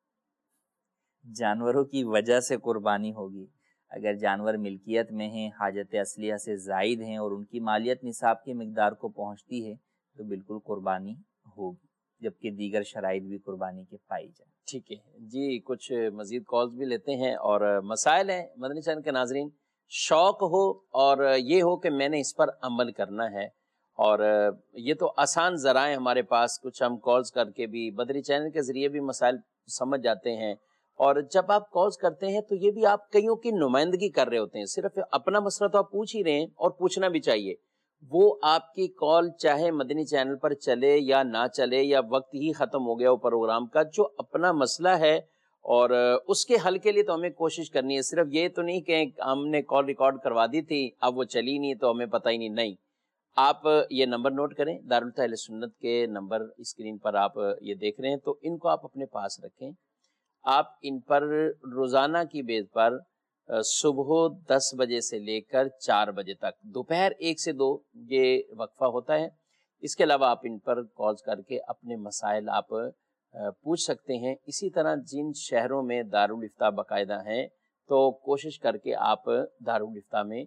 C: جانوروں کی وجہ سے قربانی ہوگی اگر جانور ملکیت میں ہیں، حاجت اصلیہ سے زائد ہیں اور ان کی مالیت نصاب کی مقدار کو پہنچتی ہے تو بالکل قربانی ہوگی، جبکہ دیگر شرائط بھی قربانی کے پائی جائیں.
B: ٹھیک ہے جی. کچھ مزید کالز بھی لیتے ہیں اور مسائل ہیں مدنی چینل کے ناظرین. شوق ہو اور یہ ہو کہ میں نے اس پر عمل کرنا ہے، اور یہ تو آسان ذرائع ہمارے پاس، کچھ ہم کالز کر کے بھی مدنی چینل کے ذریعے بھی مسائل سمجھ جاتے ہیں، اور جب آپ کالز کرتے ہیں تو یہ بھی آپ کئیوں کی نمائندگی کر رہے ہوتے ہیں. صرف اپنا مسئلہ تو آپ پوچھ ہی رہے ہیں اور پوچھنا بھی چاہیے. وہ آپ کی کال چاہے مدنی چینل پر چلے یا نہ چلے یا وقت ہی ختم ہو گیا ہو پروگرام کا، جو اپنا مسئلہ ہے اور اس کے حل کے لیے تو ہمیں کوشش کرنی ہے. صرف یہ تو نہیں کہ ہم نے کال ریکارڈ کروا دی تھی اب وہ چلی نہیں تو ہمیں پتہ ہی نہیں. نہیں, آپ یہ نمبر نوٹ کریں, دارالفتہ اہل سنت کے نمبر اسکرین پر آپ یہ دیکھ رہے ہیں, تو ان کو آپ اپنے پاس رکھیں. آپ ان پر روزانہ کی بیس پر صبح دس بجے سے لے کر چار بجے تک, دوپہر ایک سے دو یہ وقفہ ہوتا ہے. اس کے علاوہ آپ ان پر کالز کر کے اپنے مسائل آپ پوچھ سکتے ہیں. اسی طرح جن شہروں میں دارالفتہ باقاعدہ ہیں تو کوشش کر کے آپ دارالفتہ میں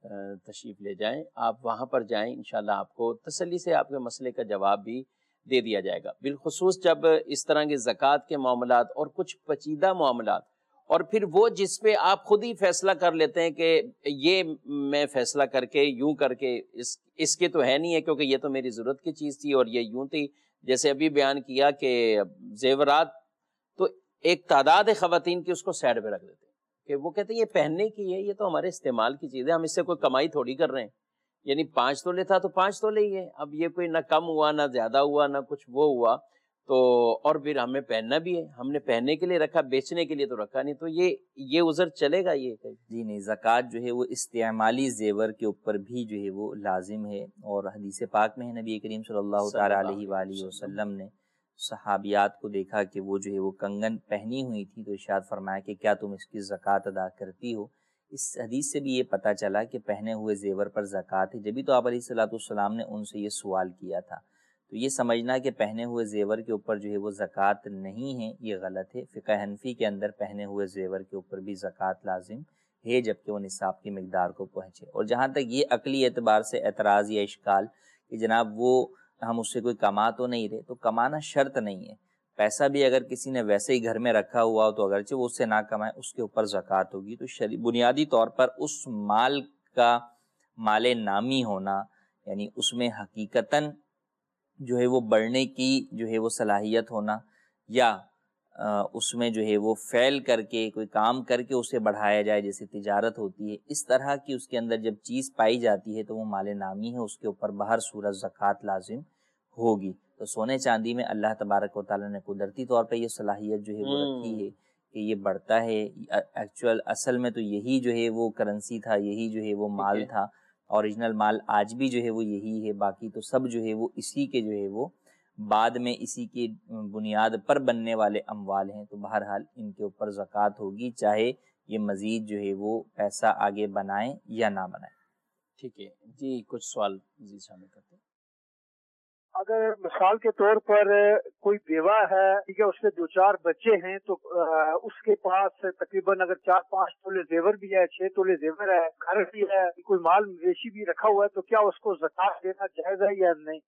B: تشریف لے جائیں, آپ وہاں پر جائیں, انشاءاللہ آپ کو تسلی سے آپ کے مسئلے کا جواب بھی دے دیا جائے گا. بالخصوص جب اس طرح کے زکوٰۃ کے معاملات اور کچھ پیچیدہ معاملات, اور پھر وہ جس پہ آپ خود ہی فیصلہ کر لیتے ہیں کہ یہ میں فیصلہ کر کے یوں کر کے اس اس کے تو ہے نہیں ہے کیونکہ یہ تو میری ضرورت کی چیز تھی اور یہ یوں تھی. جیسے ابھی بیان کیا کہ زیورات, تو ایک تعداد خواتین کی اس کو سائڈ پہ رکھ دیتے ہیں کہ وہ کہتے ہیں یہ پہننے کی ہے, یہ تو ہمارے استعمال کی چیز ہے, ہم اس سے کوئی کمائی تھوڑی کر رہے ہیں. یعنی پانچ تولے تھا تو پانچ تولے ہی ہے, اب یہ کوئی نہ کم ہوا نہ زیادہ ہوا نہ کچھ وہ ہوا, تو اور پھر ہمیں پہننا بھی ہے, ہم نے پہننے کے لیے رکھا, بیچنے کے لیے تو رکھا نہیں. تو یہ یہ عذر چلے گا یہ؟
C: جی نہیں, زکوٰۃ جو ہے وہ استعمالی زیور کے اوپر بھی جو ہے وہ لازم ہے. اور حدیث پاک میں ہے نبی کریم صلی اللہ تعالی علیہ وآلہ وسلم نے صحابیات کو دیکھا کہ وہ جو ہے وہ کنگن پہنی ہوئی تھی, تو ارشاد فرمایا کہ کیا تم اس کی زکوٰۃ ادا کرتی ہو. اس حدیث سے بھی یہ پتہ چلا کہ پہنے ہوئے زیور پر زکوٰۃ ہے. جبھی تو آپ علیہ الصلوۃ والسلام نے ان سے یہ سوال کیا تھا. تو یہ سمجھنا کہ پہنے ہوئے زیور کے اوپر جو ہے وہ زکوٰۃ نہیں ہے, یہ غلط ہے. فقہ حنفی کے اندر پہنے ہوئے زیور کے اوپر بھی زکوٰۃ لازم ہے جبکہ وہ نصاب کی مقدار کو پہنچے. اور جہاں تک یہ عقلی اعتبار سے اعتراض یا اشکال کہ جناب وہ ہم اس سے کوئی کما تو نہیں رہے, تو کمانا شرط نہیں ہے. پیسہ بھی اگر کسی نے ویسے ہی گھر میں رکھا ہوا ہو تو اگرچہ وہ اس سے نہ کمائے, اس کے اوپر زکوٰۃ ہوگی. تو شرع بنیادی طور پر اس مال کا مال نامی ہونا, یعنی اس میں حقیقتاً جو ہے وہ بڑھنے کی جو ہے وہ صلاحیت ہونا, یا اس میں جو ہے وہ فعل کر کے کوئی کام کر کے اسے بڑھایا جائے جیسے تجارت ہوتی ہے, اس طرح کی اس کے اندر جب چیز پائی جاتی ہے تو وہ مال نامی ہے, اس کے اوپر بہر صورت زکوٰۃ لازم ہوگی. تو سونے چاندی میں اللہ تبارک و تعالیٰ نے قدرتی طور پہ یہ صلاحیت جو ہے وہ رکھی ہے کہ یہ بڑھتا ہے. ایکچوئل اصل میں تو یہی جو ہے وہ کرنسی تھا, یہی جو ہے وہ مال تھا, اوریجنل مال آج بھی جو ہے وہ یہی ہے. باقی تو سب جو ہے وہ اسی کے جو ہے وہ بعد میں اسی کی بنیاد پر بننے والے اموال ہیں. تو بہرحال ان کے اوپر زکوٰۃ ہوگی, چاہے یہ مزید جو ہے وہ پیسہ آگے بنائیں یا نہ بنائیں.
B: ٹھیک ہے جی, کچھ سوال جی شامل کرتے ہیں.
J: اگر مثال کے طور پر کوئی بیوہ ہے, ٹھیک ہے, اس کے دو چار بچے ہیں, تو اس کے پاس تقریباً اگر چار پانچ تولے زیور بھی ہے, چھ تولے زیور ہے, گھر بھی ہے, کوئی مال مویشی بھی رکھا ہوا ہے, تو کیا اس کو زکوٰۃ دینا جائز ہے یا نہیں؟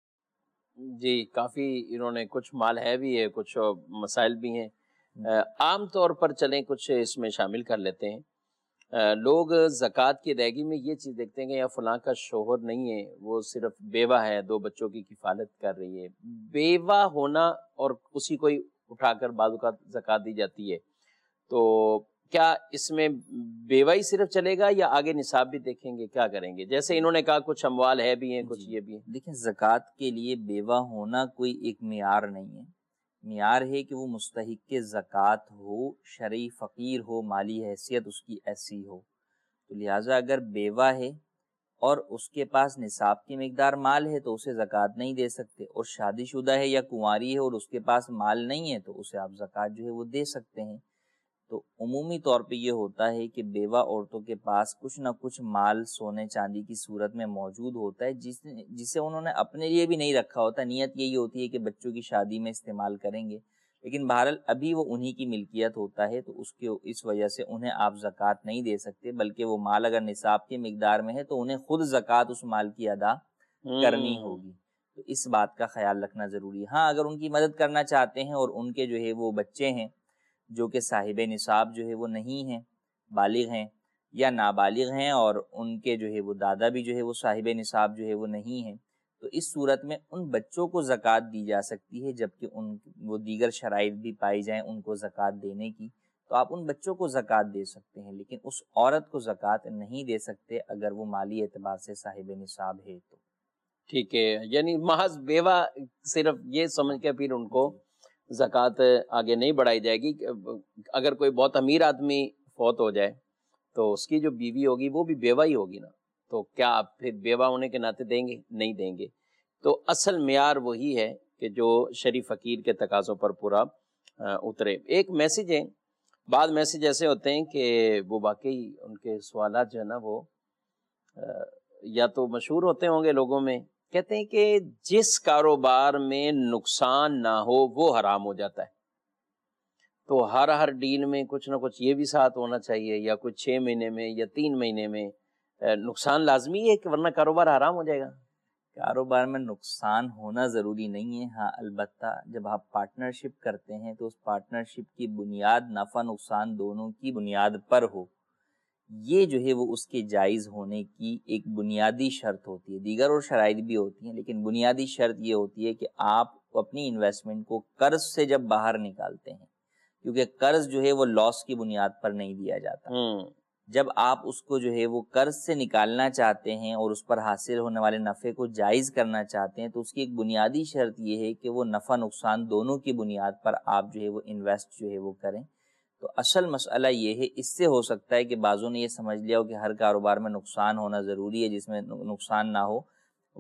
B: جی کافی انہوں نے کچھ مال ہے بھی ہے, کچھ مسائل بھی ہیں. عام طور پر چلیں کچھ اس میں شامل کر لیتے ہیں. لوگ زکوٰۃ کی ادائیگی میں یہ چیز دیکھتے ہیں کہ یا فلاں کا شوہر نہیں ہے, وہ صرف بیوہ ہے, دو بچوں کی کفالت کر رہی ہے. بیوہ ہونا اور اسی کو ہی اٹھا کر بعض اوقات زکوٰۃ دی جاتی ہے, تو کیا اس میں بیوہ ہی صرف چلے گا یا آگے نصاب بھی دیکھیں گے, کیا کریں گے؟ جیسے انہوں نے کہا کچھ اموال ہے بھی ہیں, کچھ یہ بھی ہیں.
C: دیکھیں, زکوٰۃ کے لیے بیوہ ہونا کوئی ایک معیار نہیں ہے. معیار ہے کہ وہ مستحق زکوٰۃ ہو, شرعی فقیر ہو, مالی حیثیت اس کی ایسی ہو. تو لہٰذا اگر بیوہ ہے اور اس کے پاس نصاب کی مقدار مال ہے تو اسے زکوٰۃ نہیں دے سکتے, اور شادی شدہ ہے یا کنواری ہے اور اس کے پاس مال نہیں ہے تو اسے آپ زکوٰۃ جو ہے وہ دے سکتے ہیں. تو عمومی طور پہ یہ ہوتا ہے کہ بیوہ عورتوں کے پاس کچھ نہ کچھ مال سونے چاندی کی صورت میں موجود ہوتا ہے, جس جسے انہوں نے اپنے لیے بھی نہیں رکھا ہوتا. نیت یہی ہوتی ہے کہ بچوں کی شادی میں استعمال کریں گے, لیکن بہرحال ابھی وہ انہی کی ملکیت ہوتا ہے, تو اس کے اس وجہ سے انہیں آپ زکوٰۃ نہیں دے سکتے, بلکہ وہ مال اگر نصاب کی مقدار میں ہے تو انہیں خود زکوٰۃ اس مال کی ادا کرنی ہوگی. تو اس بات کا خیال رکھنا ضروری ہے. ہاں اگر ان کی مدد کرنا چاہتے ہیں اور ان کے جو ہے وہ بچے ہیں جو کہ صاحب نصاب جو ہے وہ نہیں ہیں, بالغ ہیں یا نابالغ ہیں, اور ان کے جو ہے وہ دادا بھی جو ہے وہ صاحب نصاب جو ہے وہ نہیں ہیں, تو اس صورت میں ان بچوں کو زکوٰۃ دی جا سکتی ہے, جبکہ ان وہ دیگر شرائط بھی پائی جائیں ان کو زکوٰۃ دینے کی, تو آپ ان بچوں کو زکوٰۃ دے سکتے ہیں, لیکن اس عورت کو زکوٰۃ نہیں دے سکتے اگر وہ مالی اعتبار سے صاحب نصاب ہے تو.
B: ٹھیک ہے, یعنی محض بیوہ صرف یہ سمجھ کے پھر ان کو زکوٰۃ آگے نہیں بڑھائی جائے گی. اگر کوئی بہت امیر آدمی فوت ہو جائے تو اس کی جو بیوی ہوگی وہ بھی بیوہ ہی ہوگی نا, تو کیا آپ پھر بیوہ ہونے کے ناطے دیں گے؟ نہیں دیں گے. تو اصل معیار وہی ہے کہ جو شریف فقیر کے تقاضوں پر پورا اترے. ایک میسیج ہے, بعض میسیج ایسے ہوتے ہیں کہ وہ واقعی ان کے سوالات جو ہے نا وہ یا تو مشہور ہوتے ہوں گے لوگوں میں, کہتے ہیں کہ جس کاروبار میں نقصان نہ ہو وہ حرام ہو جاتا ہے. تو ہر ہر ڈیل میں کچھ نہ کچھ یہ بھی ساتھ ہونا چاہیے, یا کچھ چھ مہینے میں یا تین مہینے میں نقصان لازمی ہے کہ ورنہ کاروبار حرام ہو جائے گا.
C: کاروبار میں نقصان ہونا ضروری نہیں ہے, ہاں البتہ جب آپ پارٹنرشپ کرتے ہیں تو اس پارٹنرشپ کی بنیاد نفع نقصان دونوں کی بنیاد پر ہو, یہ جو ہے وہ اس کے جائز ہونے کی ایک بنیادی شرط ہوتی ہے. دیگر اور شرائط بھی ہوتی ہیں لیکن بنیادی شرط یہ ہوتی ہے کہ آپ اپنی انویسٹمنٹ کو قرض سے جب باہر نکالتے ہیں, کیونکہ قرض جو ہے وہ لاس کی بنیاد پر نہیں دیا جاتا. جب آپ اس کو جو ہے وہ قرض سے نکالنا چاہتے ہیں اور اس پر حاصل ہونے والے نفع کو جائز کرنا چاہتے ہیں تو اس کی ایک بنیادی شرط یہ ہے کہ وہ نفع نقصان دونوں کی بنیاد پر آپ جو ہے وہ انویسٹ جو ہے وہ کریں. تو اصل مسئلہ یہ ہے, اس سے ہو سکتا ہے کہ بعضوں نے یہ سمجھ لیا ہو کہ ہر کاروبار میں نقصان ہونا ضروری ہے, جس میں نقصان نہ ہو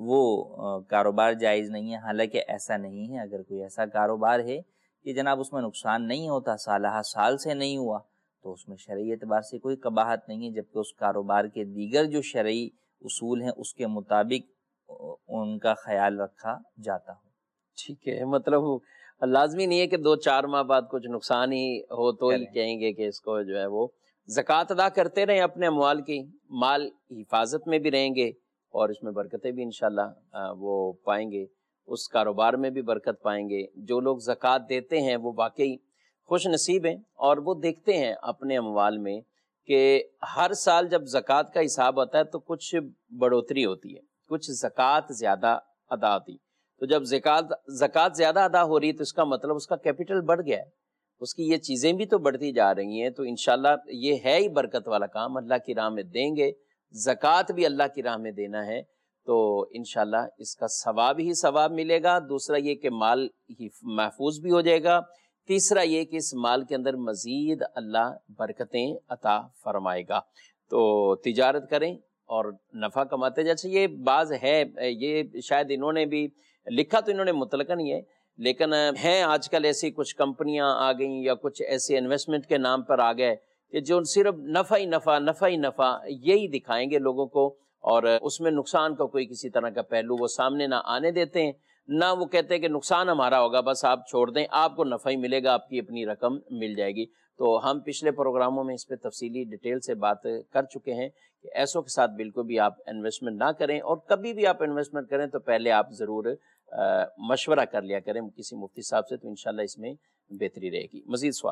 C: وہ کاروبار جائز نہیں ہے. حالانکہ ایسا نہیں ہے. اگر کوئی ایسا کاروبار ہے کہ جناب اس میں نقصان نہیں ہوتا, سالہ سال سے نہیں ہوا, تو اس میں شرعی اعتبار سے کوئی قباحت نہیں ہے, جبکہ اس کاروبار کے دیگر جو شرعی اصول ہیں اس کے مطابق ان کا خیال رکھا جاتا ہو.
B: ٹھیک ہے, مطلب لازمی نہیں ہے کہ دو چار ماہ بعد کچھ نقصان ہی ہو تو ہی کہیں گے کہ اس کو جو ہے وہ زکوٰۃ ادا کرتے رہیں اپنے اموال کی, مال حفاظت میں بھی رہیں گے اور اس میں برکتیں بھی انشاءاللہ وہ پائیں گے, اس کاروبار میں بھی برکت پائیں گے. جو لوگ زکوٰۃ دیتے ہیں وہ واقعی خوش نصیب ہیں, اور وہ دیکھتے ہیں اپنے اموال میں کہ ہر سال جب زکوٰۃ کا حساب ہوتا ہے تو کچھ بڑھوتری ہوتی ہے, کچھ زکوٰۃ زیادہ ادا ہوتی. تو جب زکوٰۃ زکوٰۃ زیادہ ادا ہو رہی ہے تو اس کا مطلب اس کا کیپٹل بڑھ گیا ہے, اس کی یہ چیزیں بھی تو بڑھتی جا رہی ہیں. تو انشاءاللہ یہ ہے ہی برکت والا کام, اللہ کی راہ میں دیں گے, زکوٰۃ بھی اللہ کی راہ میں دینا ہے تو انشاءاللہ اس کا ثواب ہی ثواب ملے گا. دوسرا یہ کہ مال محفوظ بھی ہو جائے گا. تیسرا یہ کہ اس مال کے اندر مزید اللہ برکتیں عطا فرمائے گا. تو تجارت کریں اور نفع کماتے. جیسے یہ بعض ہے, یہ شاید انہوں نے بھی لکھا تو انہوں نے مطلقاً ہی ہے, لیکن ہیں آج کل ایسی کچھ کمپنیاں آ گئیں یا کچھ ایسے انویسٹمنٹ کے نام پر آ گئے کہ جو صرف نفع ہی نفع نفع ہی نفع یہی دکھائیں گے لوگوں کو, اور اس میں نقصان کا کوئی کسی طرح کا پہلو وہ سامنے نہ آنے دیتے ہیں, نہ وہ کہتے ہیں کہ نقصان ہمارا ہوگا, بس آپ چھوڑ دیں, آپ کو نفع ہی ملے گا, آپ کی اپنی رقم مل جائے گی. تو ہم پچھلے پروگراموں میں اس پہ تفصیلی ڈیٹیل سے بات کر چکے ہیں کہ ایسوں کے ساتھ بالکل بھی آپ انویسٹمنٹ نہ کریں, اور کبھی بھی آپ انویسٹمنٹ کریں تو پہلے آپ ضرور مشورہ کر لیا کریں کسی مفتی صاحب سے, تو انشاءاللہ اس میں بہتری رہے گی. مزید سوال.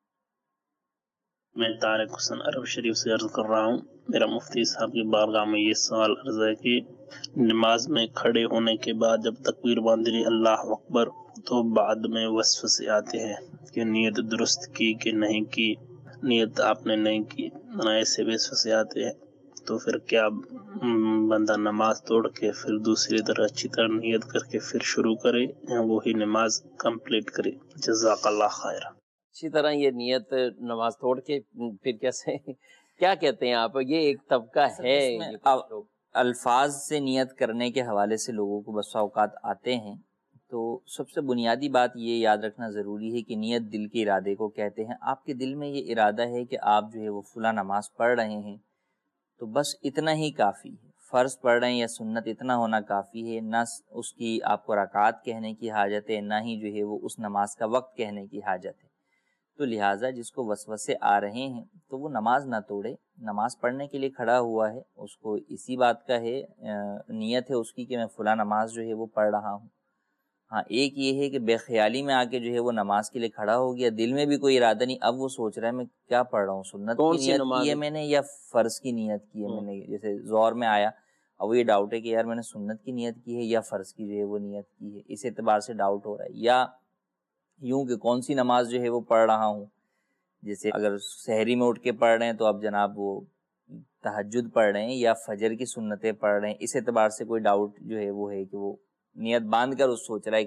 K: میں طارق حسن عرب شریف سے عرض کر رہا ہوں. میرا مفتی صاحب کی بارگاہ میں یہ سوال عرض ہے کہ نماز میں کھڑے ہونے کے بعد جب تکبیر باندھی اللہ اکبر تو بعد میں وسوسے آتے ہیں کہ نیت درست کی کہ نہیں کی, نیت آپ نے نہیں کی, ایسے وسوسے آتے ہیں, تو پھر کیا بندہ نماز توڑ کے پھر دوسری طرح اچھی طرح نیت کر کے پھر شروع کرے یا وہی نماز کمپلیٹ کرے؟ جزاک اللہ خیر.
B: اچھی طرح یہ نیت نماز توڑ کے پھر کیسے کیا کہتے ہیں آپ, یہ ایک طبقہ ہے.
C: الفاظ سے نیت کرنے کے حوالے سے لوگوں کو بسا اوقات آتے ہیں, تو سب سے بنیادی بات یہ یاد رکھنا ضروری ہے کہ نیت دل کے ارادے کو کہتے ہیں. آپ کے دل میں یہ ارادہ ہے کہ آپ جو ہے وہ فلاں نماز پڑھ رہے ہیں, تو بس اتنا ہی کافی ہے. فرض پڑھ رہے ہیں یا سنت, اتنا ہونا کافی ہے. نہ اس کی آپ کو رکعات کہنے کی حاجت ہے, نہ ہی جو ہے وہ اس نماز کا وقت کہنے کی حاجت ہے. تو لہٰذا جس کو وسوسے آ رہے ہیں تو وہ نماز نہ توڑے, نماز پڑھنے کے لیے کھڑا ہوا ہے, اس کو اسی بات کا ہے نیت ہے اس کی کہ میں فلاں نماز جو ہے وہ پڑھ رہا ہوں. ہاں ایک یہ ہے کہ بے خیالی میں آ کے جو ہے وہ نماز کے لیے کھڑا ہو گیا, دل میں بھی کوئی ارادہ نہیں, اب وہ سوچ رہا ہے میں کیا پڑھ رہا ہوں, سنت کی نیت کی ہے میں نے یا فرض کی نیت کی ہے میں نے. جیسے زور میں آیا, اب وہ یہ ڈاؤٹ ہے کہ یار میں نے سنت کی نیت کی ہے یا فرض کی جو ہے وہ نیت کی ہے, اس اعتبار سے ڈاؤٹ ہو رہا ہے. یا یوں کہ کون سی نماز جو ہے وہ پڑھ رہا ہوں, جیسے اگر سحری میں اٹھ کے پڑھ رہے ہیں تو اب جناب وہ تہجد پڑھ رہے ہیں یا فجر کی سنتیں پڑھ رہے ہیں, اس اعتبار سے کوئی ڈاؤٹ جو ہے وہ ہے کہ وہ نیت باندھ کر اس سوچ رہا ہے کہ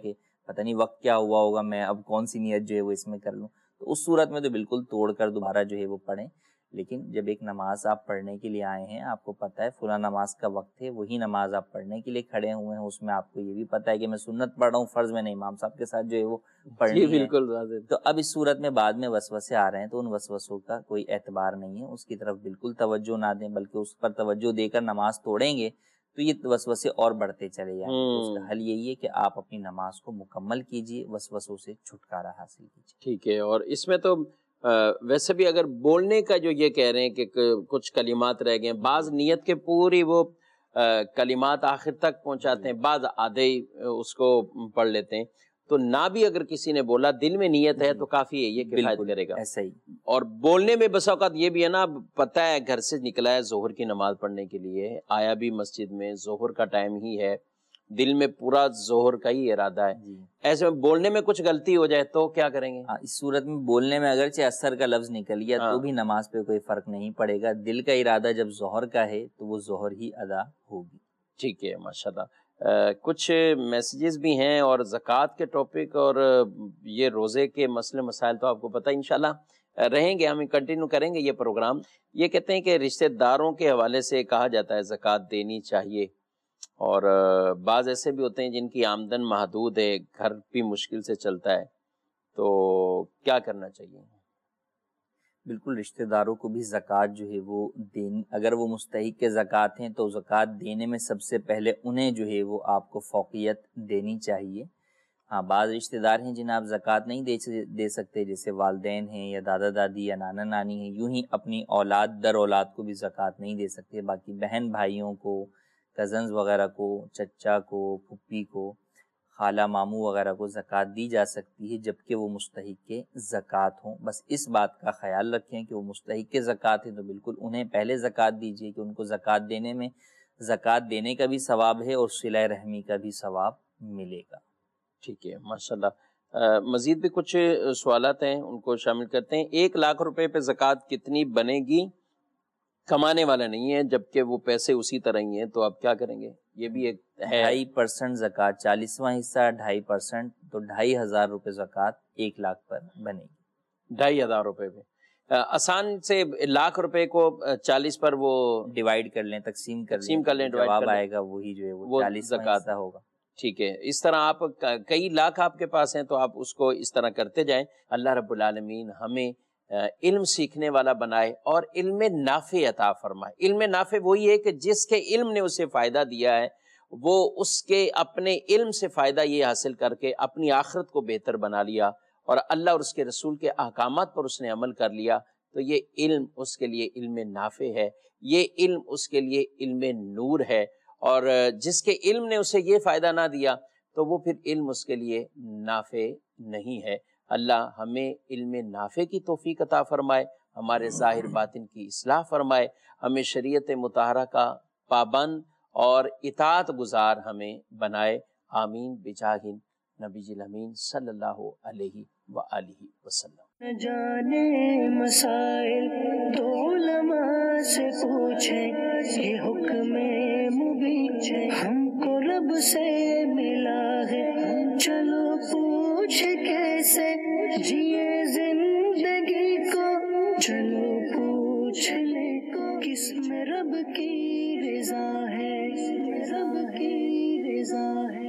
C: پتہ نہیں وقت کیا ہوا ہوگا، میں اب کون سی نیت جو ہے وہ اس میں کر لوں، تو اس صورت میں تو بالکل توڑ کر دوبارہ جو ہے وہ پڑھیں۔ لیکن جب ایک نماز آپ پڑھنے کے لیے آئے ہیں، آپ کو پتہ ہے فلاں نماز کا وقت ہے، وہی نماز آپ پڑھنے کے لیے کھڑے ہوئے ہیں، اس میں آپ کو یہ بھی پتہ ہے کہ میں سنت پڑھ رہا ہوں، فرض میں نہیں، امام صاحب کے ساتھ جو ہے وہ پڑھنی ہے،
B: بالکل،
C: تو اب اس صورت میں بعد میں وسوسے آ رہے ہیں تو ان وسوسوں کا کوئی اعتبار نہیں ہے، اس کی طرف بالکل توجہ نہ دیں، بلکہ اس پر توجہ دے کر نماز توڑیں گے تو یہ وسوسے اور بڑھتے چلے جائیں گے۔ اس کا حل یہی ہے کہ آپ اپنی نماز کو مکمل کیجئے، وسوسوں سے چھٹکارا حاصل کیجئے۔
B: ٹھیک ہے، اور اس میں تو ویسے بھی اگر بولنے کا جو یہ کہہ رہے ہیں کہ کچھ کلمات رہ گئے ہیں، بعض نیت کے پوری وہ کلمات آخر تک پہنچاتے ہیں، بعض آدھے ہی اس کو پڑھ لیتے ہیں، تو نہ بھی اگر کسی نے بولا دل میں نیت ہے تو کافی ہے، یہ کفایت کرے گا۔
C: ایسا ہی،
B: اور بولنے میں بس اوقات یہ بھی ہے نا، پتہ ہے گھر سے نکلا ہے ظہر کی نماز پڑھنے کے لیے، آیا بھی مسجد میں، ظہر کا ٹائم ہی ہے، دل میں پورا ظہر کا ہی ارادہ ہے، ایسے میں بولنے میں کچھ غلطی ہو جائے تو کیا کریں گے؟
C: اس صورت میں بولنے میں اگرچہ اثر کا لفظ نکل گیا تو بھی نماز پہ کوئی فرق نہیں پڑے گا، دل کا ارادہ جب ظہر کا ہے تو وہ ظہر ہی ادا ہوگی۔
B: ٹھیک ہے، ماشاءاللہ۔ کچھ میسیجز بھی ہیں اور زکوٰۃ کے ٹاپک اور یہ روزے کے مسئلے مسائل تو آپ کو پتہ انشاءاللہ رہیں گے، ہم کنٹینیو کریں گے یہ پروگرام۔ یہ کہتے ہیں کہ رشتہ داروں کے حوالے سے کہا جاتا ہے زکوٰۃ دینی چاہیے، اور بعض ایسے بھی ہوتے ہیں جن کی آمدن محدود ہے، گھر بھی مشکل سے چلتا ہے، تو کیا کرنا چاہیے؟
C: بالکل، رشتہ داروں کو بھی زکوٰۃ جو ہے وہ دین، اگر وہ مستحق کے زکوٰۃ ہیں تو زکوٰۃ دینے میں سب سے پہلے انہیں جو ہے وہ آپ کو فوقیت دینی چاہیے۔ ہاں، بعض رشتہ دار ہیں جنہیں آپ زکوٰۃ نہیں دے دے سکتے، جیسے والدین ہیں یا دادا دادی یا نانا نانی ہیں، یوں ہی اپنی اولاد در اولاد کو بھی زکوٰۃ نہیں دے سکتے، باقی بہن بھائیوں کو، کزنز وغیرہ کو، چچا کو، پھپھی کو، خالہ ماموں وغیرہ کو زکوٰۃ دی جا سکتی ہے جبکہ وہ مستحق کے زکوٰۃ ہوں۔ بس اس بات کا خیال رکھیں کہ وہ مستحق کے زکوٰۃ ہیں تو بالکل انہیں پہلے زکوٰۃ دیجیے کہ ان کو زکوٰۃ دینے میں زکوٰۃ دینے کا بھی ثواب ہے اور صلہ رحمی کا بھی ثواب ملے گا۔
B: ٹھیک ہے، ماشاءاللہ۔ مزید بھی کچھ سوالات ہیں، ان کو شامل کرتے ہیں۔ ایک لاکھ روپے پہ زکوٰۃ کتنی بنے گی؟ کمانے والا نہیں ہے جبکہ وہ پیسے اسی طرح ہی ہیں، تو آپ کیا کریں گے؟ یہ بھی ایک ہے،
C: ڈھائی پرسنٹ زکوٰۃ، چالیسواں حصہ ڈھائی پرسنٹ، تو ڈھائی ہزار روپے زکوٰۃ ایک لاکھ پر بنے گی۔
B: ڈھائی ہزار روپے پہ آسان سے لاکھ روپے کو چالیس پر وہ
C: ڈیوائڈ کر لیں، تقسیم کر
B: تقسیم کر لیں،
C: جواب آئے گا وہی جو ہے وہ چالیسواں حصہ ہوگا۔
B: ٹھیک ہے، اس طرح آپ کئی لاکھ آپ کے پاس ہیں تو آپ اس کو اس طرح کرتے جائیں۔ اللہ رب العالمین ہمیں علم سیکھنے والا بنائے اور علم نافع عطا فرمائے۔ علم نافع وہی ہے کہ جس کے علم نے اسے فائدہ دیا ہے، وہ اس کے اپنے علم سے فائدہ یہ حاصل کر کے اپنی آخرت کو بہتر بنا لیا اور اللہ اور اس کے رسول کے احکامات پر اس نے عمل کر لیا، تو یہ علم اس کے لیے علم نافع ہے، یہ علم اس کے لیے علم نور ہے، اور جس کے علم نے اسے یہ فائدہ نہ دیا تو وہ پھر علم اس کے لیے نافع نہیں ہے۔ اللہ ہمیں علم نافع کی توفیق عطا فرمائے، ہمارے ظاہر باطن کی اصلاح فرمائے، ہمیں شریعت مطہرہ کا پابند اور اطاعت گزار ہمیں بنائے۔ آمین بجاہ نبی الامین صلی اللہ علیہ وآلہ وسلم۔
A: نہ جانے مسائل تو علماء سے پوچھیں، یہ حکم مبین ہم کو رب سے ملا ہے، چلو پوچھ کیسے جیے زندگی کو، چلو پوچھ لے کس میں رب کی رضا ہے، رب کی رضا ہے۔